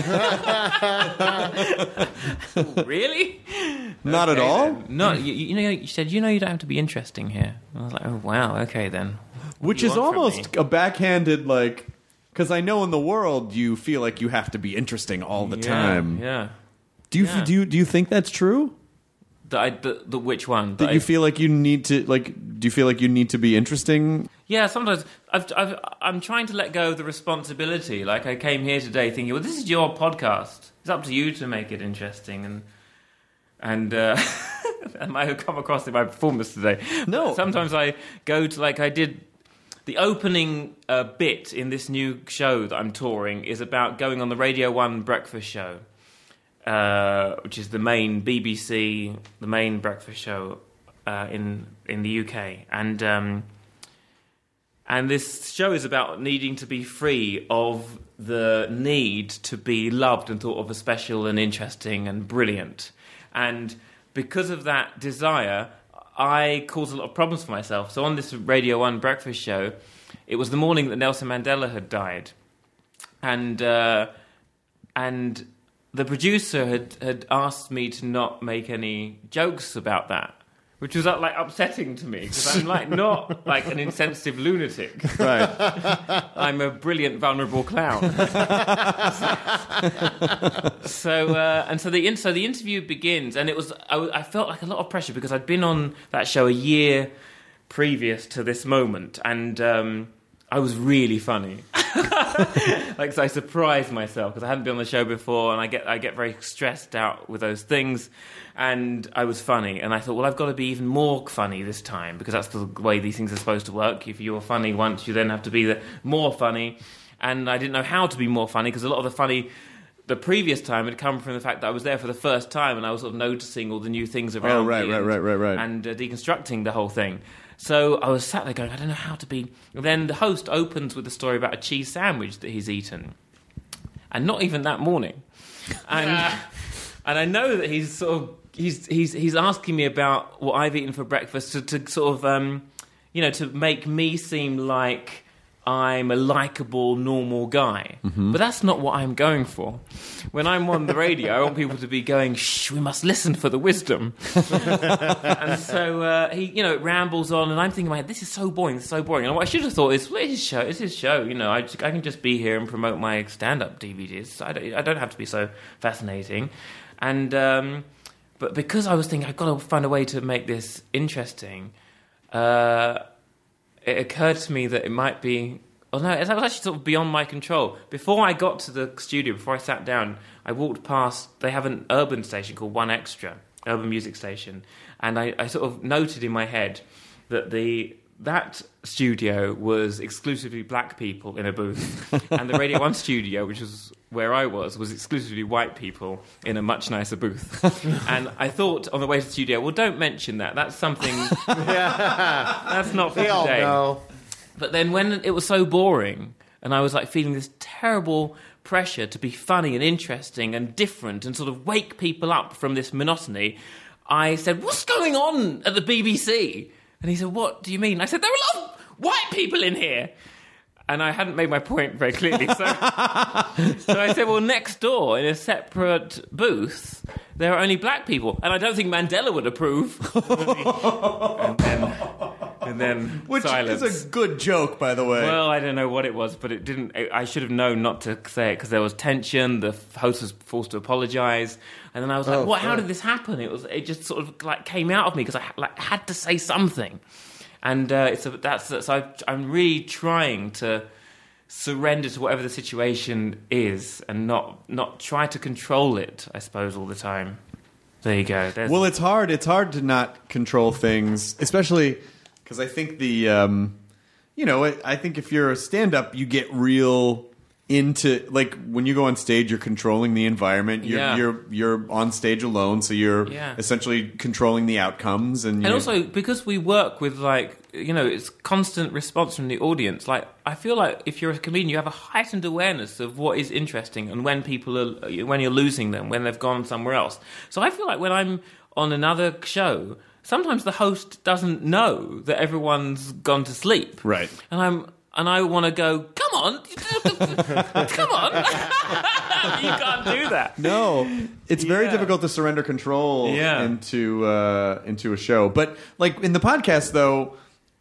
Really? Not at all? No, you said, you don't have to be interesting here. I was like, oh, wow, okay then. Which is almost a backhanded, like, because I know in the world you feel like you have to be interesting all the time. Yeah. Do you think that's true? Which one? That you feel like you need to, like, do you feel like you need to be interesting? Yeah, sometimes I'm trying to let go of the responsibility. Like, I came here today thinking, well, this is your podcast. It's up to you to make it interesting. And I might have come across in my performance today. No. But sometimes I go to, like, I did the opening bit in this new show that I'm touring is about going on the Radio 1 breakfast show, which is the main BBC, the main breakfast show in the UK. And this show is about needing to be free of the need to be loved and thought of as special and interesting and brilliant. And because of that desire, I caused a lot of problems for myself. So on this Radio 1 breakfast show, it was the morning that Nelson Mandela had died. And the producer had asked me to not make any jokes about that, which was like upsetting to me because I'm like not like an insensitive lunatic. Right. I'm a brilliant, vulnerable clown. So the interview begins, and it was I felt like a lot of pressure because I'd been on that show a year previous to this moment, and I was really funny. Like, so I surprised myself because I hadn't been on the show before, and I get very stressed out with those things. And I was funny, and I thought, well, I've got to be even more funny this time because that's the way these things are supposed to work. If you're funny once, you then have to be more funny. And I didn't know how to be more funny because a lot of the funny the previous time had come from the fact that I was there for the first time and I was sort of noticing all the new things around me. Right. And deconstructing the whole thing. So I was sat there going, I don't know how to be... And then the host opens with a story about a cheese sandwich that he's eaten. And not even that morning. And I know that he's sort of... He's asking me about what I've eaten for breakfast to sort of, to make me seem like I'm a likable, normal guy. But that's not what I'm going for. When I'm on the radio, I want people to be going, shh, we must listen for the wisdom. And so it rambles on, and I'm thinking in my head, this is so boring, And what I should have thought is, well, it's his show. I can just be here and promote my stand-up DVDs. I don't have to be so fascinating. And but because I was thinking, I've got to find a way to make this interesting, it occurred to me that it might be... Oh, no, that was actually sort of beyond my control. Before I got to the studio, before I sat down, I walked past... They have an urban station called One Extra, urban music station. And I sort of noted in my head that that studio was exclusively black people in a booth. And the Radio 1 studio, which was where I was exclusively white people in a much nicer booth. And I thought on the way to the studio, well, don't mention that. That's something... That's not for they today. All know. But then when it was so boring, and I was like feeling this terrible pressure to be funny and interesting and different and sort of wake people up from this monotony, I said, what's going on at the BBC? And he said, what do you mean? I said, there are a lot of white people in here. And I hadn't made my point very clearly. So I said, well, next door in a separate booth, there are only black people. And I don't think Mandela would approve. and then Which silence. is a good joke, by the way. Well, I don't know what it was, but it didn't. I should have known not to say it because there was tension. The host was forced to apologise, and then I was like, "What? How did this happen?" It just sort of like came out of me because I had to say something, and so I'm really trying to surrender to whatever the situation is and not try to control it. I suppose all the time. There you go. Well, it's hard. It's hard to not control things, especially. Because I think I think if you're a stand-up, you get real into, like, when you go on stage, you're controlling the environment. You're on stage alone, so you're essentially controlling the outcomes. And also, because we work with, like, it's constant response from the audience. Like, I feel like if you're a comedian, you have a heightened awareness of what is interesting and when when you're losing them, when they've gone somewhere else. So I feel like when I'm on another show... Sometimes the host doesn't know that everyone's gone to sleep. Right. And I want to go, come on. Come on. You can't do that. No. It's very difficult to surrender control into a show. But, like, in the podcast, though,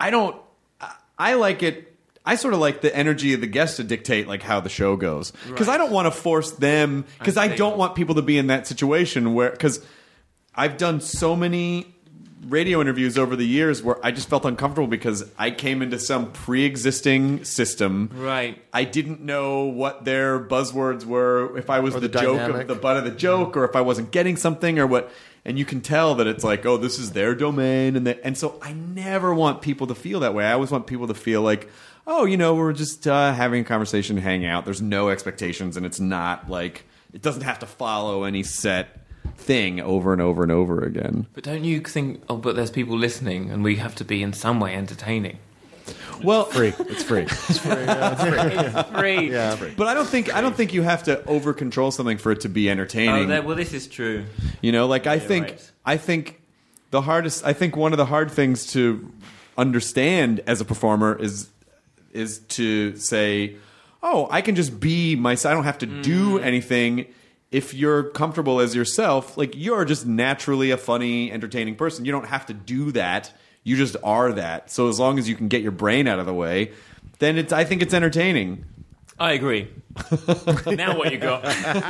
I like it. I sort of like the energy of the guest to dictate, like, how the show goes. Because I don't want to force them. Because I don't want people to be in that situation where... Because I've done so many... radio interviews over the years where I just felt uncomfortable because I came into some pre-existing system. Right. I didn't know what their buzzwords were, if I was the joke of the butt of the joke, or if I wasn't getting something, or what. And you can tell that it's like, oh, this is their domain, and so I never want people to feel that way. I always want people to feel like, oh, we're just having a conversation, hang out. There's no expectations, and it's not like it doesn't have to follow any set thing over and over and over again. But don't you think, but there's people listening and we have to be in some way entertaining? Well, it's free. It's free. It's free. Yeah. But I don't think you have to over control something for it to be entertaining. Well, this is true. I think one of the hard things to understand as a performer is to say, oh, I can just be myself. I don't have to do anything. If you're comfortable as yourself, like, you're just naturally a funny, entertaining person. You don't have to do that. You just are that. So as long as you can get your brain out of the way, then I think it's entertaining. I agree. Now what you got?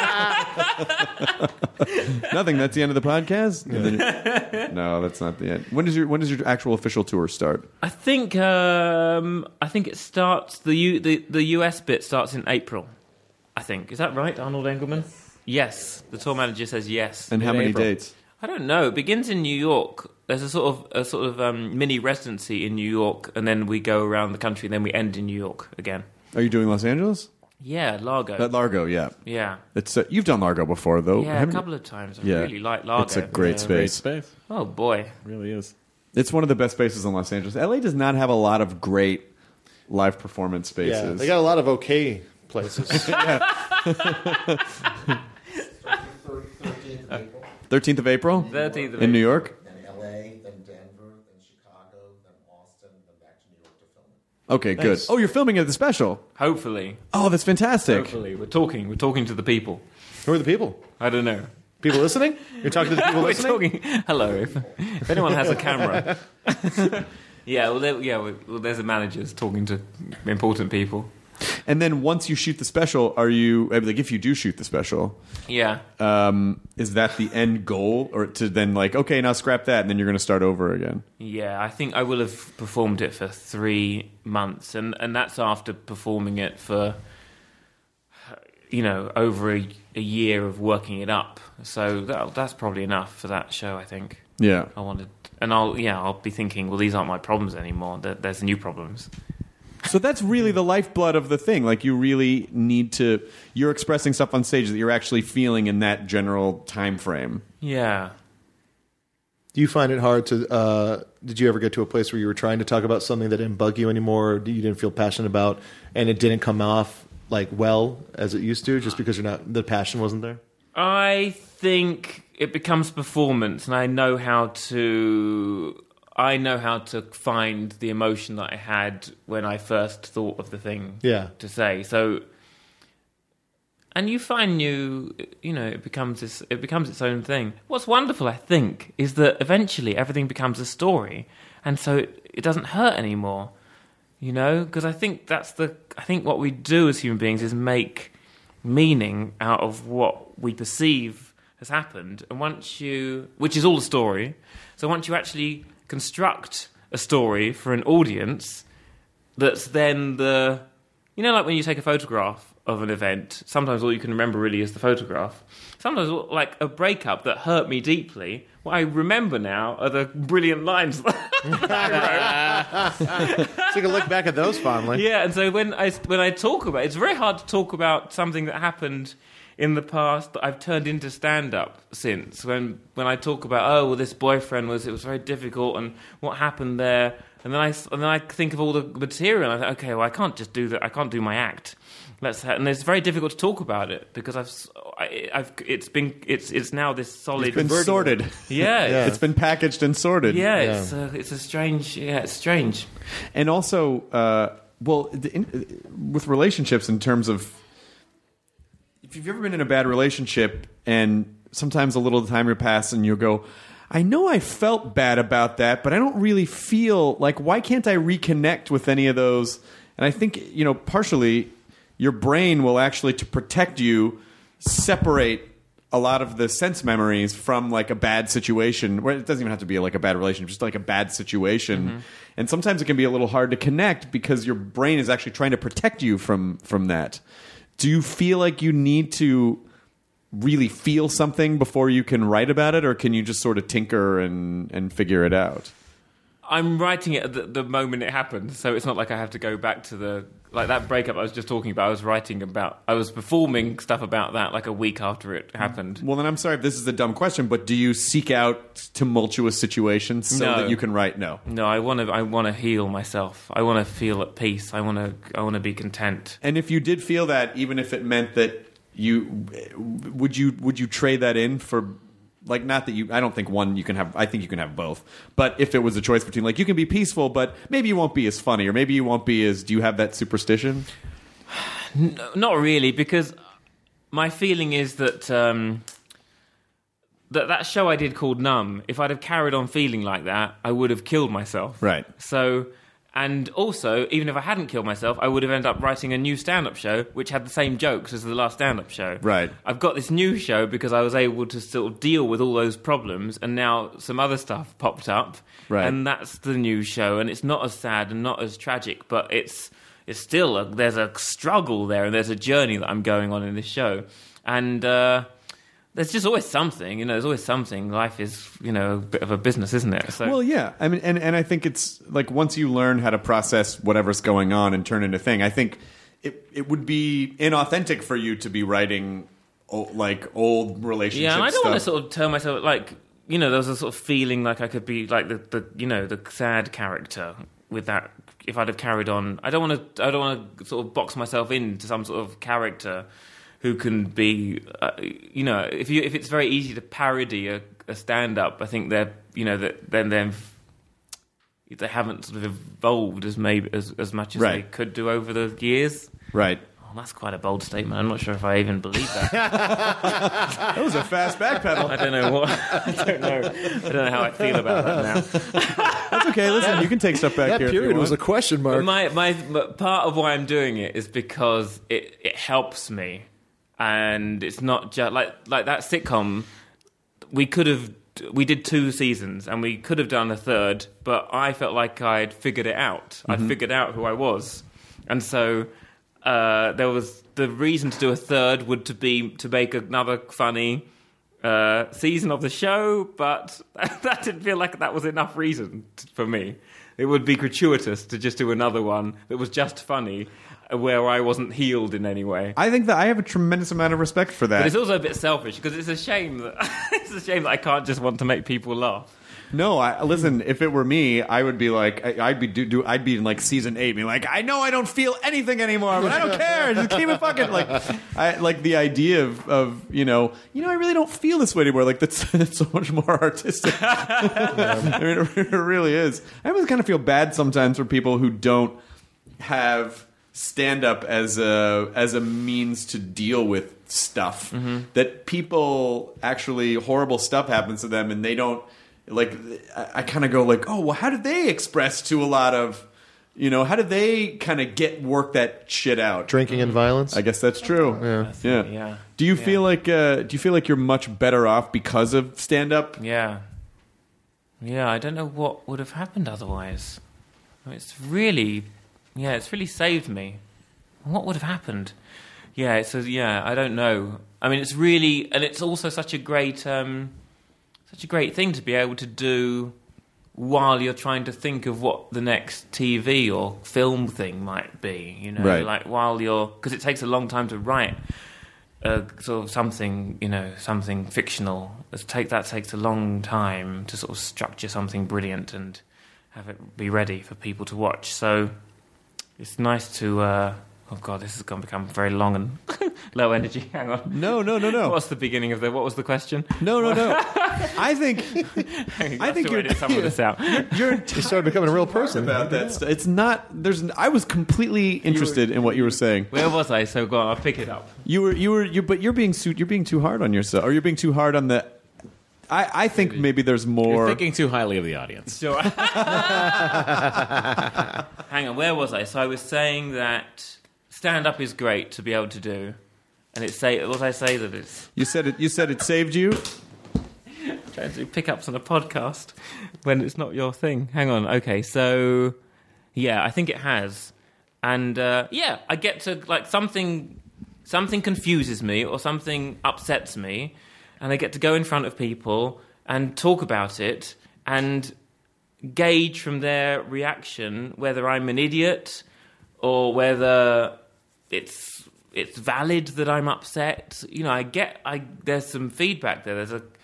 Nothing. That's the end of the podcast? No, that's not the end. When does your actual official tour start? I think it starts, the US bit starts in April. I think. Is that right, Arnold Engelman? Yes, the tour manager says yes. And how many dates? I don't know. It begins in New York. There's a sort of mini residency in New York, and then we go around the country, and then we end in New York again. Are you doing Los Angeles? Yeah, Largo. Largo, yeah. Yeah. It's you've done Largo before, though. Yeah, a couple of times. I really like Largo. It's a great space. Oh boy, it really is. It's one of the best spaces in Los Angeles. LA does not have a lot of great live performance spaces. Yeah, they got a lot of okay places. 13th of April? 13th of April. In New York? Then LA, then Denver, then Chicago, then Austin, then back to New York to film Okay, good. Nice. Oh, you're filming at the special. Hopefully. Oh, that's fantastic. Hopefully. We're talking to the people. Who are the people? I don't know. People listening? You're talking to the people We're listening? talking. Hello. If anyone has a camera. There's a managers talking to important people. And then once you shoot the special, are you like if you do shoot the special? Yeah. Is that the end goal, or to then like okay, now scrap that, and then you're going to start over again? Yeah, I think I will have performed it for 3 months, and that's after performing it for over a year of working it up. So that's probably enough for that show, I think. Yeah. I'll be thinking, well, these aren't my problems anymore. There's new problems. So that's really the lifeblood of the thing. Like you really need to. You're expressing stuff on stage that you're actually feeling in that general time frame. Yeah. Do you find it hard to? Did you ever get to a place where you were trying to talk about something that didn't bug you anymore, or you didn't feel passionate about, and it didn't come off like well as it used to, just because the passion wasn't there? I think it becomes performance, and I know how to find the emotion that I had when I first thought of the thing to say. So, and you find it becomes its own thing. What's wonderful, I think, is that eventually everything becomes a story, and so it doesn't hurt anymore. Because I think what we do as human beings is make meaning out of what we perceive has happened, and which is all the story. So once you actually construct a story for an audience, that's then like when you take a photograph of an event, sometimes all you can remember really is the photograph. Sometimes, like a breakup that hurt me deeply, what I remember now are the brilliant lines that I wrote. So you can look back at those fondly. Yeah, and so when I talk about it, it's very hard to talk about something that happened in the past that I've turned into stand-up since. When I talk about, this boyfriend it was very difficult, and what happened there, and then I think of all the material, and I think, okay, well, I can't just do that. I can't do my act. And it's very difficult to talk about it because it's now this solid. It's been sorted. Yeah, it's been packaged and sorted. Yeah, it's a strange. Yeah, it's strange. And also, with relationships, in terms of. If you've ever been in a bad relationship and sometimes a little time will pass and you'll go, I know I felt bad about that, but I don't really feel like, why can't I reconnect with any of those? And I think, partially your brain will actually, to protect you, separate a lot of the sense memories from like a bad situation, where it doesn't even have to be like a bad relationship, just like a bad situation. Mm-hmm. And sometimes it can be a little hard to connect because your brain is actually trying to protect you from that. Do you feel like you need to really feel something before you can write about it, or can you just sort of tinker and figure it out? I'm writing it at the moment it happened, so it's not like I have to go back to that breakup I was just talking about. I was performing stuff about that like a week after it happened. Well, then I'm sorry if this is a dumb question, but do you seek out tumultuous situations so that you can write? No, I want to heal myself. I want to feel at peace. I want to be content. And if you did feel that, even if it meant that would you trade that in for? Like, not that I don't think one you can have, I think you can have both. But if it was a choice between, like, you can be peaceful, but maybe you won't be as funny, or maybe you won't be as, do you have that superstition? No, not really, because my feeling is that that show I did called Numb, if I'd have carried on feeling like that, I would have killed myself. Right. So, and also, even if I hadn't killed myself, I would have ended up writing a new stand-up show, which had the same jokes as the last stand-up show. Right. I've got this new show because I was able to sort of deal with all those problems, and now some other stuff popped up. Right. And that's the new show, and it's not as sad and not as tragic, but it's still, there's a struggle there, and there's a journey that I'm going on in this show. And there's just always something, there's always something. Life is, a bit of a business, isn't it? So. Well, yeah. I mean, and I think it's like once you learn how to process whatever's going on and turn it into a thing, I think it would be inauthentic for you to be writing like old relationship stuff. Yeah, and I don't stuff. want to sort of turn myself like, there was a sort of feeling like I could be like the sad character with that. If I'd have carried on, I don't want to sort of box myself into some sort of character who can be, if it's very easy to parody a stand-up, I think they're, then they haven't sort of evolved as much as they could do over the years. Right. Oh, that's quite a bold statement. I'm not sure if I even believe that. That was a fast backpedal. I don't know I don't know how I feel about that now. That's okay. Listen, you can take stuff back that here. That period was a question mark. But part of why I'm doing it is because it helps me, and it's not just like that sitcom. We did 2 seasons, and we could have done a third, but I felt like I'd figured it out. I figured out who I was, and so. There was the reason to do a third would to make another funny season of the show, but that didn't feel like that was enough reason for me. It would be gratuitous to just do another one that was just funny, where I wasn't healed in any way. I think that I have a tremendous amount of respect for that. But it's also a bit selfish because it's a shame that I can't just want to make people laugh. No, listen. If it were me, I would be like, I'd be in like season 8, being like, I know I don't feel anything anymore, but I don't care. Just keep it fucking like the idea of I really don't feel this way anymore. Like that's so much more artistic. I mean, it really is. I always kind of feel bad sometimes for people who don't have stand up as a means to deal with stuff. That people actually horrible stuff happens to them and they don't. Like, I kind of go like, oh, well, how did they express to a lot of, how did they kind of work that shit out? Drinking and violence? I guess that's true. Yeah. Do you feel like you're much better off because of stand up? Yeah. Yeah, I don't know what would have happened otherwise. I mean, it's really saved me. What would have happened? Yeah, I don't know. I mean, it's really, and it's also such a great thing to be able to do while you're trying to think of what the next TV or film thing might be, right. Like because it takes a long time to write sort of something, something fictional. That takes a long time to sort of structure something brilliant and have it be ready for people to watch. So it's nice to... oh God, this is going to become very long and low energy. Hang on. No. What's the beginning of what was the question? No. I think you're some of this out. You started becoming a real person about that. It's not. I was completely interested in what you were saying. Where was I? So go on, I'll pick it up. But you're being too hard on yourself, or you're being too hard on the. I think maybe there's more. You're thinking too highly of the audience. Sure. Hang on, where was I? So I was saying that stand-up is great to be able to do, and what did I say that it's? You said it saved you. Trying to pick ups on a podcast when it's not your thing. Hang on. Okay, so yeah, I think it has, and I get to like something confuses me or something upsets me, and I get to go in front of people and talk about it and gauge from their reaction whether I'm an idiot or whether it's valid that I'm upset. There's some feedback there.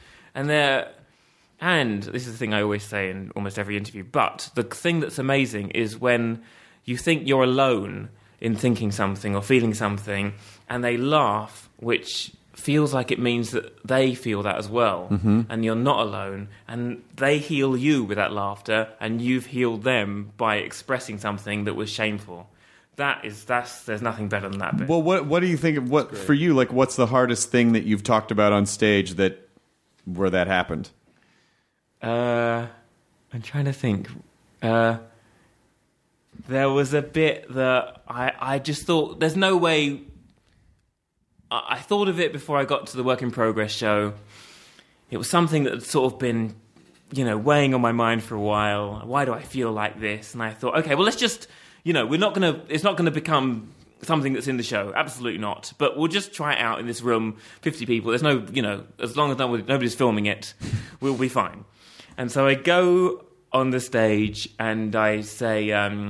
And this is the thing I always say in almost every interview, but the thing that's amazing is when you think you're alone in thinking something or feeling something, and they laugh, which feels like it means that they feel that as well, and you're not alone, and they heal you with that laughter, and you've healed them by expressing something that was shameful. There's nothing better than that bit. Well, what do you think of what for you? Like, what's the hardest thing that you've talked about on stage where that happened? I'm trying to think. There was a bit that I just thought there's no way. I thought of it before I got to the Work in Progress show. It was something that had sort of been, weighing on my mind for a while. Why do I feel like this? And I thought, okay, well, let's just. It's not gonna become something that's in the show. Absolutely not. But we'll just try it out in this room, 50 people. There's no, as long as nobody's filming it, we'll be fine. And so I go on the stage and I say,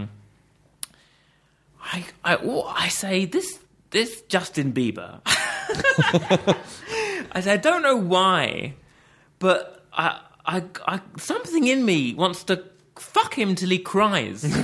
I say this Justin Bieber. I say I don't know why, but I something in me wants to. Fuck him till he cries. And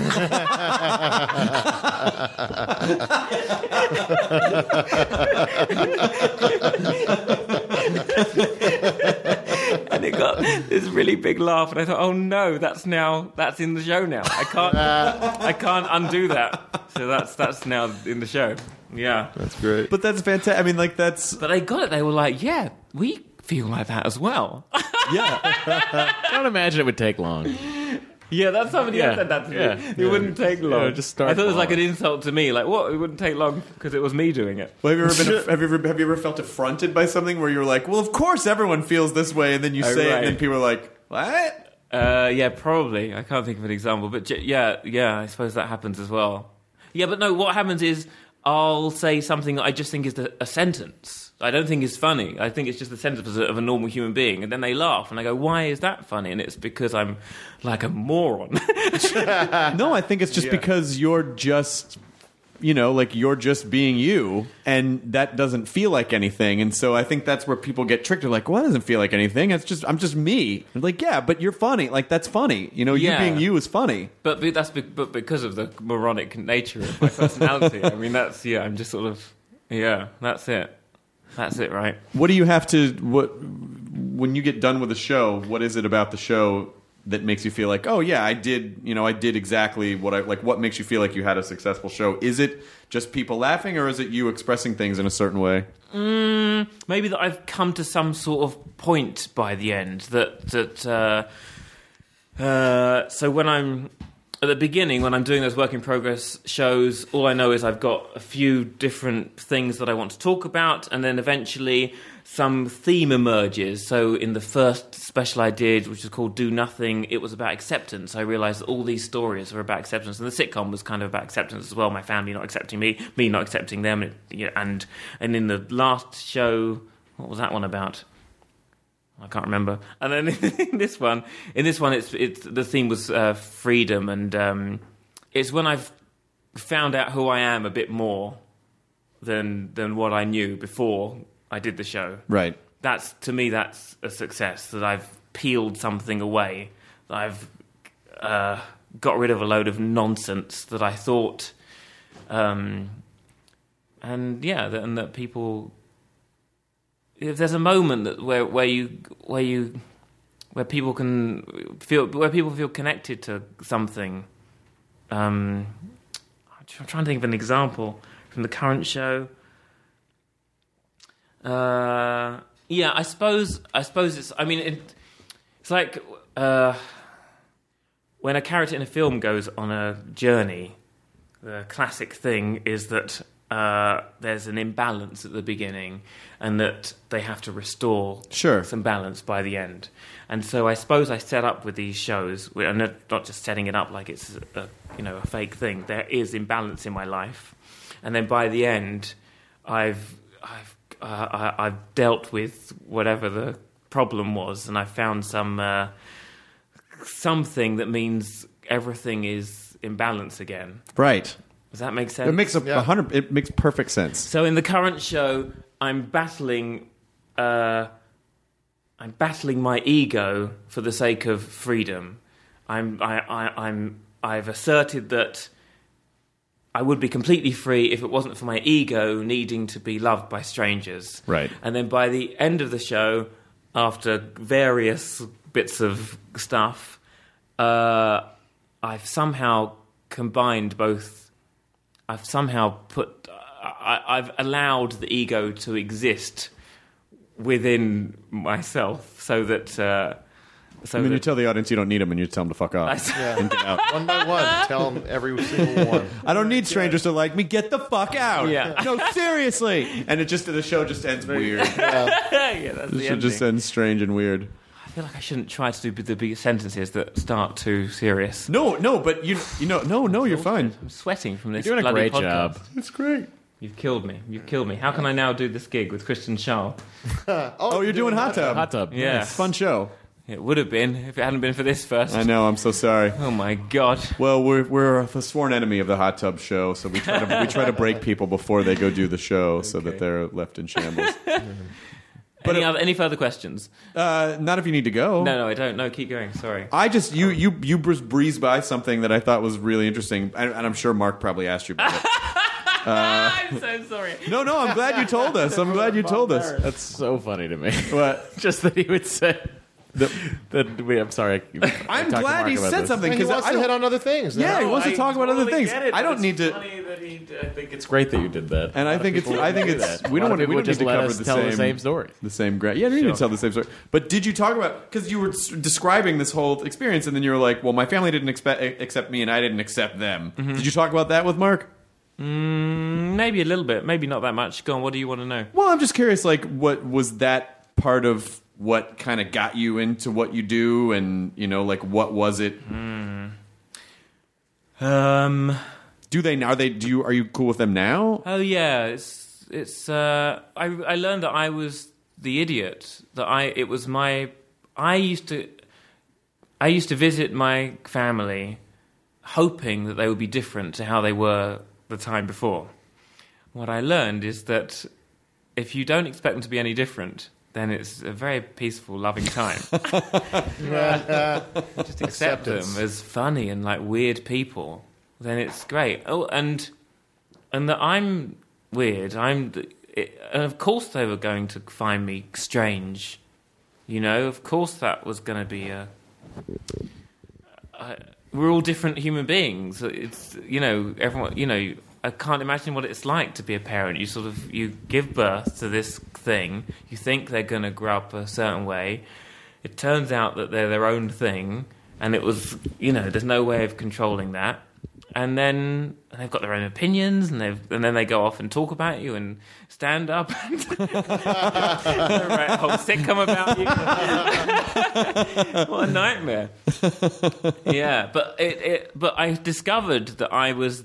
it got this really big laugh, and I thought, oh no, that's in the show now. I can't undo that. So that's now in the show. Yeah, that's great. But that's fantastic. I mean, like that's. But they got it. They were like, yeah, we feel like that as well. Yeah. I don't imagine it would take long. Yeah, that's somebody else said that to me. It wouldn't take long. Yeah, just start I thought it was long. like an insult to me. Like, what? It wouldn't take long because it was me doing it. Well, have you ever felt affronted by something where you're like, well, of course everyone feels this way, and then you say it, and then people are like, what? Yeah, probably. I can't think of an example, but yeah, I suppose that happens as well. Yeah, but no, what happens is I'll say something that I just think is a sentence. I don't think it's funny. I think it's just a sentence of a normal human being. And then they laugh, and I go, why is that funny? And it's because I'm like a moron. No, I think it's just because you're just, like you're just being you, and that doesn't feel like anything. And so I think that's where people get tricked. They're like, well, that doesn't feel like anything. I'm just me. I'm like, yeah, but you're funny. Like, that's funny. You being you is funny. But that's because of the moronic nature of my personality. I mean, I'm just sort of, that's it. That's it, right? What do you have to... when you get done with a show, what is it about the show that makes you feel like, oh, yeah, I did exactly what I... Like, what makes you feel like you had a successful show? Is it just people laughing, or is it you expressing things in a certain way? Maybe that I've come to some sort of point by the end so when I'm... At the beginning, when I'm doing those work in progress shows, all I know is I've got a few different things that I want to talk about, and then eventually some theme emerges. So in the first special I did, which was called Do Nothing, it was about acceptance. I realised that all these stories were about acceptance, and the sitcom was kind of about acceptance as well. My family not accepting me not accepting them, and in the last show, what was that one about? I can't remember. And then in this one, it's the theme was freedom, and it's when I've found out who I am a bit more than what I knew before I did the show. Right. That's a success, that I've peeled something away, that I've got rid of a load of nonsense that I thought, and that people. If there's a moment where people feel connected to something, I'm trying to think of an example from the current show. I suppose it's. I mean, it's like when a character in a film goes on a journey. The classic thing is that. There's an imbalance at the beginning, and that they have to restore some balance by the end. And so I suppose I set up with these shows, and not just setting it up like it's a fake thing. There is imbalance in my life, and then by the end, I've dealt with whatever the problem was, and I found something that means everything is in balance again. Right. Does that make sense? It makes It makes perfect sense. So in the current show, I'm battling my ego for the sake of freedom. I've asserted that I would be completely free if it wasn't for my ego needing to be loved by strangers. Right. And then by the end of the show, after various bits of stuff, I've somehow combined both. I've allowed the ego to exist within myself, so that. You tell the audience you don't need them, and you tell them to fuck off. And get out. One by one, tell them every single one. I don't need strangers to like me. Get the fuck out. Yeah. No, seriously. And the show just ends weird. That's the ending. Just ends strange and weird. I feel like I shouldn't try to do the big sentences that start too serious. No, but you're fine. I'm sweating from this. You're doing a bloody great podcast. job. It's great. You've killed me. How can I now do this gig with Christian Schall? You're doing Hot Tub. Hot Tub. Yeah. Nice. Fun show. It would have been if it hadn't been for this first. I know. I'm so sorry. Oh my god. Well, we're the sworn enemy of the Hot Tub show, so we try to break people before they go do the show, so that they're left in shambles. But any further questions? Not if you need to go. No, I don't. No, keep going. Sorry. I just you breezed by something that I thought was really interesting, and I'm sure Mark probably asked you about it. I'm so sorry. No, I'm glad you told us. I'm glad you told us. That's so funny to me. What? Just that he would say, I'm sorry. I'm glad he said something He because wants to hit on other things. Yeah, he wants to talk about other things. I don't need to. I think it's great that you did that. And I think it's. We don't want to. We don't need to cover the same story. The same. Yeah, you don't need to tell the same story. But did you talk about because you were describing this whole experience, and then you were like, "Well, my family didn't accept me, and I didn't accept them." Mm-hmm. Did you talk about that with Mark? Maybe a little bit. Maybe not that much. Go on. What do you want to know? Well, I'm just curious. Like, what was that part of what kind of got you into what you do, and like what was it? Do they now? Are you cool with them now? Oh yeah, it's. I learned that I was the idiot. I used to visit my family, hoping that they would be different to how they were the time before. What I learned is that if you don't expect them to be any different, then it's a very peaceful, loving time. Just accept them as funny and like weird people. Then it's great. Oh, and that I'm weird. And of course they were going to find me strange. Of course that was going to be we're all different human beings. It's everyone. I can't imagine what it's like to be a parent. You give birth to this thing. You think they're going to grow up a certain way. It turns out that they're their own thing, and it was there's no way of controlling that. And then they've got their own opinions, and then they go off and talk about you and stand up and write a whole sitcom about you. What a nightmare! Yeah, but I discovered that I was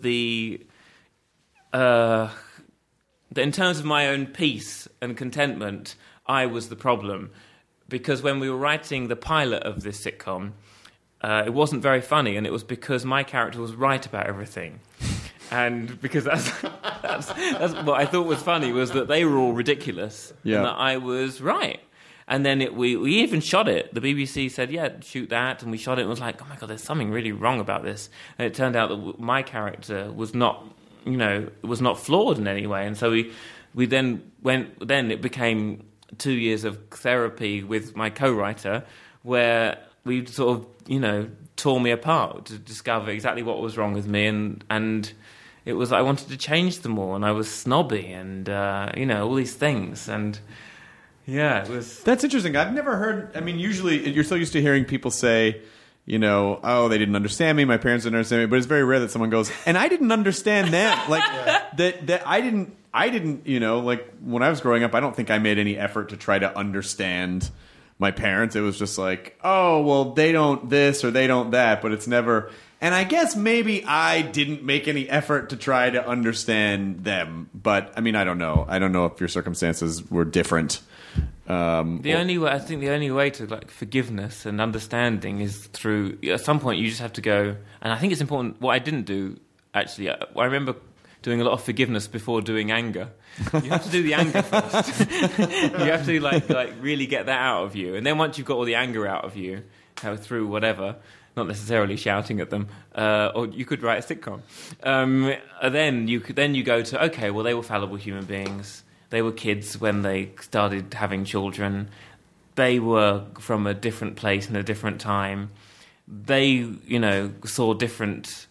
that in terms of my own peace and contentment, I was the problem, because when we were writing the pilot of this sitcom. It wasn't very funny, and it was because my character was right about everything. And because that's what I thought was funny, was that they were all ridiculous, and that I was right. And then we even shot it. The BBC said, yeah, shoot that, and we shot it, and it was like, oh my God, there's something really wrong about this. And it turned out that my character was not, was not flawed in any way. And so we then it became 2 years of therapy with my co-writer, where we sort of, tore me apart to discover exactly what was wrong with me, and it was I wanted to change them all, and I was snobby, and all these things, and it was. That's interesting. I've never heard. I mean, usually you're so used to hearing people say, oh, they didn't understand me, my parents didn't understand me, but it's very rare that someone goes, and I didn't understand them, like that I didn't, like when I was growing up, I don't think I made any effort to try to understand my parents. It was just like, oh, well, they don't this or they don't that, but it's never. And I guess maybe I didn't make any effort to try to understand them. But I mean, I don't know. I don't know if your circumstances were different. I think the only way to like forgiveness and understanding is through. At some point, you just have to go. And I think it's important. What I didn't do actually, I remember doing a lot of forgiveness before doing anger. You have to do the anger first. You have to like really get that out of you, and then once you've got all the anger out of you, through whatever, not necessarily shouting at them, or you could write a sitcom. Then you go to, okay, well, they were fallible human beings. They were kids when they started having children. They were from a different place and a different time. They saw different.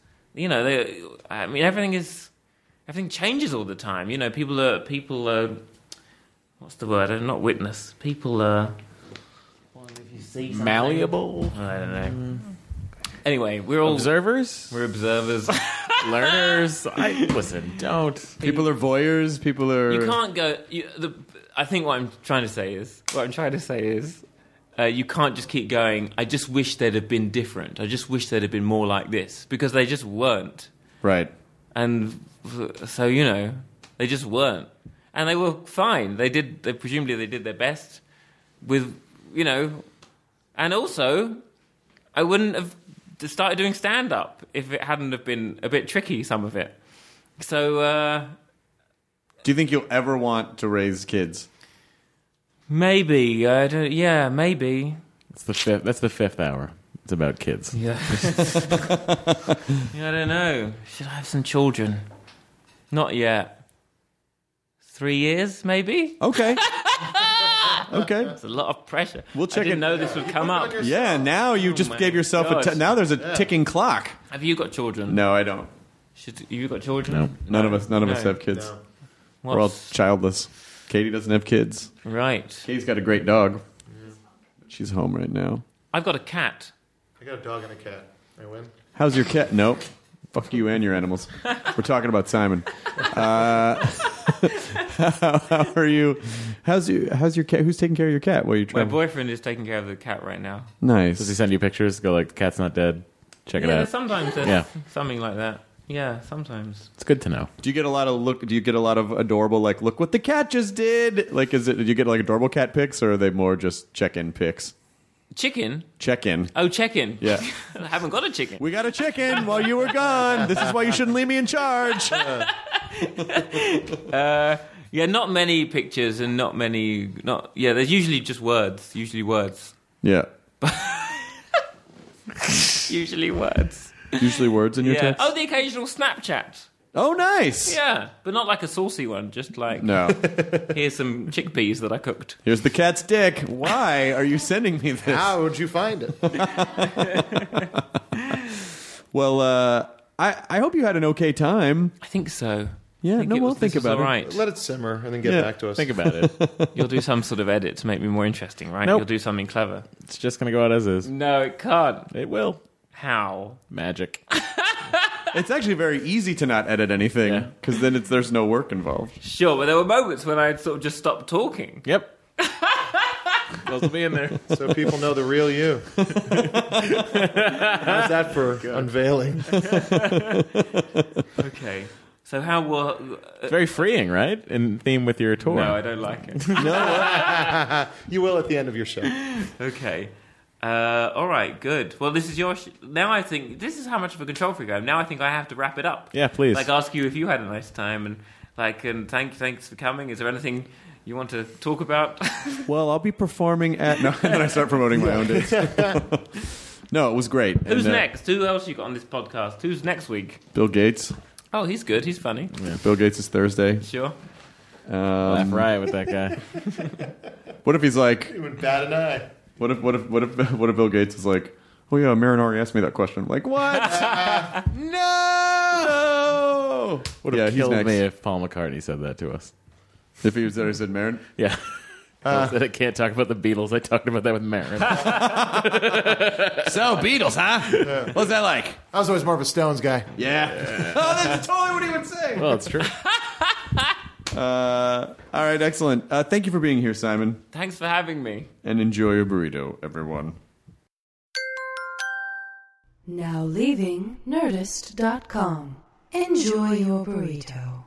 Everything changes all the time. People are. What's the word? Not witness. People are. Well, if you see something, malleable. I don't know. Anyway, we're all observers. We're observers, learners. Listen. Don't. People are voyeurs. People are. You can't go. I think what I'm trying to say is. You can't just keep going. I just wish they'd have been different. I just wish they'd have been more like this, because they just weren't. Right. And so, they just weren't. And they were fine. Presumably they did their best with, and also I wouldn't have started doing stand-up if it hadn't have been a bit tricky, some of it. So, do you think you'll ever want to raise kids? Maybe. Maybe. That's the fifth hour. It's about kids. Yeah. I don't know. Should I have some children? Not yet. 3 years, maybe? Okay. Okay. It's a lot of pressure. We'll check I didn't it. know this would come up. Yeah, now you just my gave yourself God. now there's a ticking clock. Have you got children? No, I don't. You got children? None of us No. have kids. No. We're all childless. Katie doesn't have kids. Right. Katie's got a great dog. She's home right now. I've got a cat. I got a dog and a cat. I win. How's your cat? Nope. Fuck you and your animals. We're talking about Simon. How are you? How's your cat? Who's taking care of your cat while you My travel? boyfriend is taking care of the cat right now. Nice. Does he send you pictures? Go like, the cat's not dead. Check it Yeah, out. sometimes there's Yeah. something like that. Yeah, sometimes. It's good to know. Do you get a lot of adorable like look what the cat just did? Like do you get like adorable cat pics or are they more just check-in pics? Chicken? Check-in. Oh, chicken. Yeah. I haven't got a chicken. We got a chicken while you were gone. This is why you shouldn't leave me in charge. Yeah, not many pictures and there's usually just words. Usually words. Yeah. Usually words. Usually words in your Yeah. text? Oh, the occasional Snapchat. Oh, nice. Yeah, but not like a saucy one. Just like, No. here's some chickpeas that I cooked. Here's the cat's dick. Why are you sending me this? How would you find it? Well, I hope you had an okay time. I think so. Yeah, no, we'll think about it. Right. Let it simmer and then get Yeah, back to us. Think about it. You'll do some sort of edit to make me more interesting, right? Nope. You'll do something clever. It's just going to go out as is. No, it can't. It will. How? Magic. It's actually very easy to not edit anything because then there's no work involved. Sure, but there were moments when I sort of just stopped talking. Yep. Those will be in there. So people know the real you. How's that for unveiling? Okay. So how will... It's very freeing, right? In theme with your tour. No, I don't like it. You will at the end of your show. Okay. All right, good. Well, this is your... Now I think... This is how much of a control freak I am. Now I think I have to wrap it up. Yeah, please. Like, ask you if you had a nice time and thanks for coming. Is there anything you want to talk about? Well, I'll be performing at... No, and then I start promoting my own dates. No, it was great. Who's And, next? Who else you got on this podcast? Who's next week? Bill Gates. Oh, he's good. He's funny. Yeah, Bill Gates is Thursday. Sure. Laugh riot with that guy. What if he's like... You would bat an eye. What if Bill Gates is like, oh yeah, Marinari asked me that question. I'm like, what? No! Would have he's killed next. me if Paul McCartney said that to us. If he was there, he said Marin. Yeah. I said I can't talk about the Beatles. I talked about that with Marin. So Beatles, huh? What's that like? I was always more of a Stones guy. Yeah. Oh, that's totally what he would say. Well, it's true. All right, excellent. Thank you for being here, Simon. Thanks for having me. And enjoy your burrito, everyone. Now leaving Nerdist.com. Enjoy your burrito.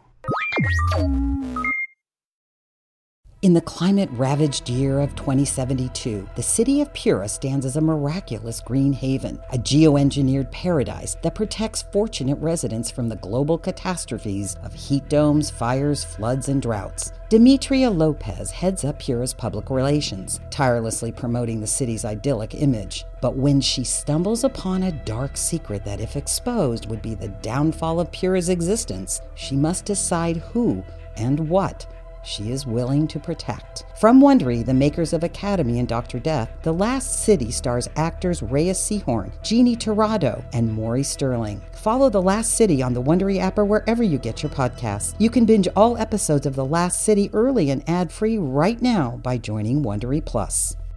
In the climate-ravaged year of 2072, the city of Pura stands as a miraculous green haven, a geoengineered paradise that protects fortunate residents from the global catastrophes of heat domes, fires, floods, and droughts. Demetria Lopez heads up Pura's public relations, tirelessly promoting the city's idyllic image. But when she stumbles upon a dark secret that, if exposed, would be the downfall of Pura's existence, she must decide who and what she is willing to protect. From Wondery, the makers of Academy and Dr. Death, The Last City stars actors Reyes Sehorn, Jeannie Torrado, and Maury Sterling. Follow The Last City on the Wondery app or wherever you get your podcasts. You can binge all episodes of The Last City early and ad-free right now by joining Wondery Plus.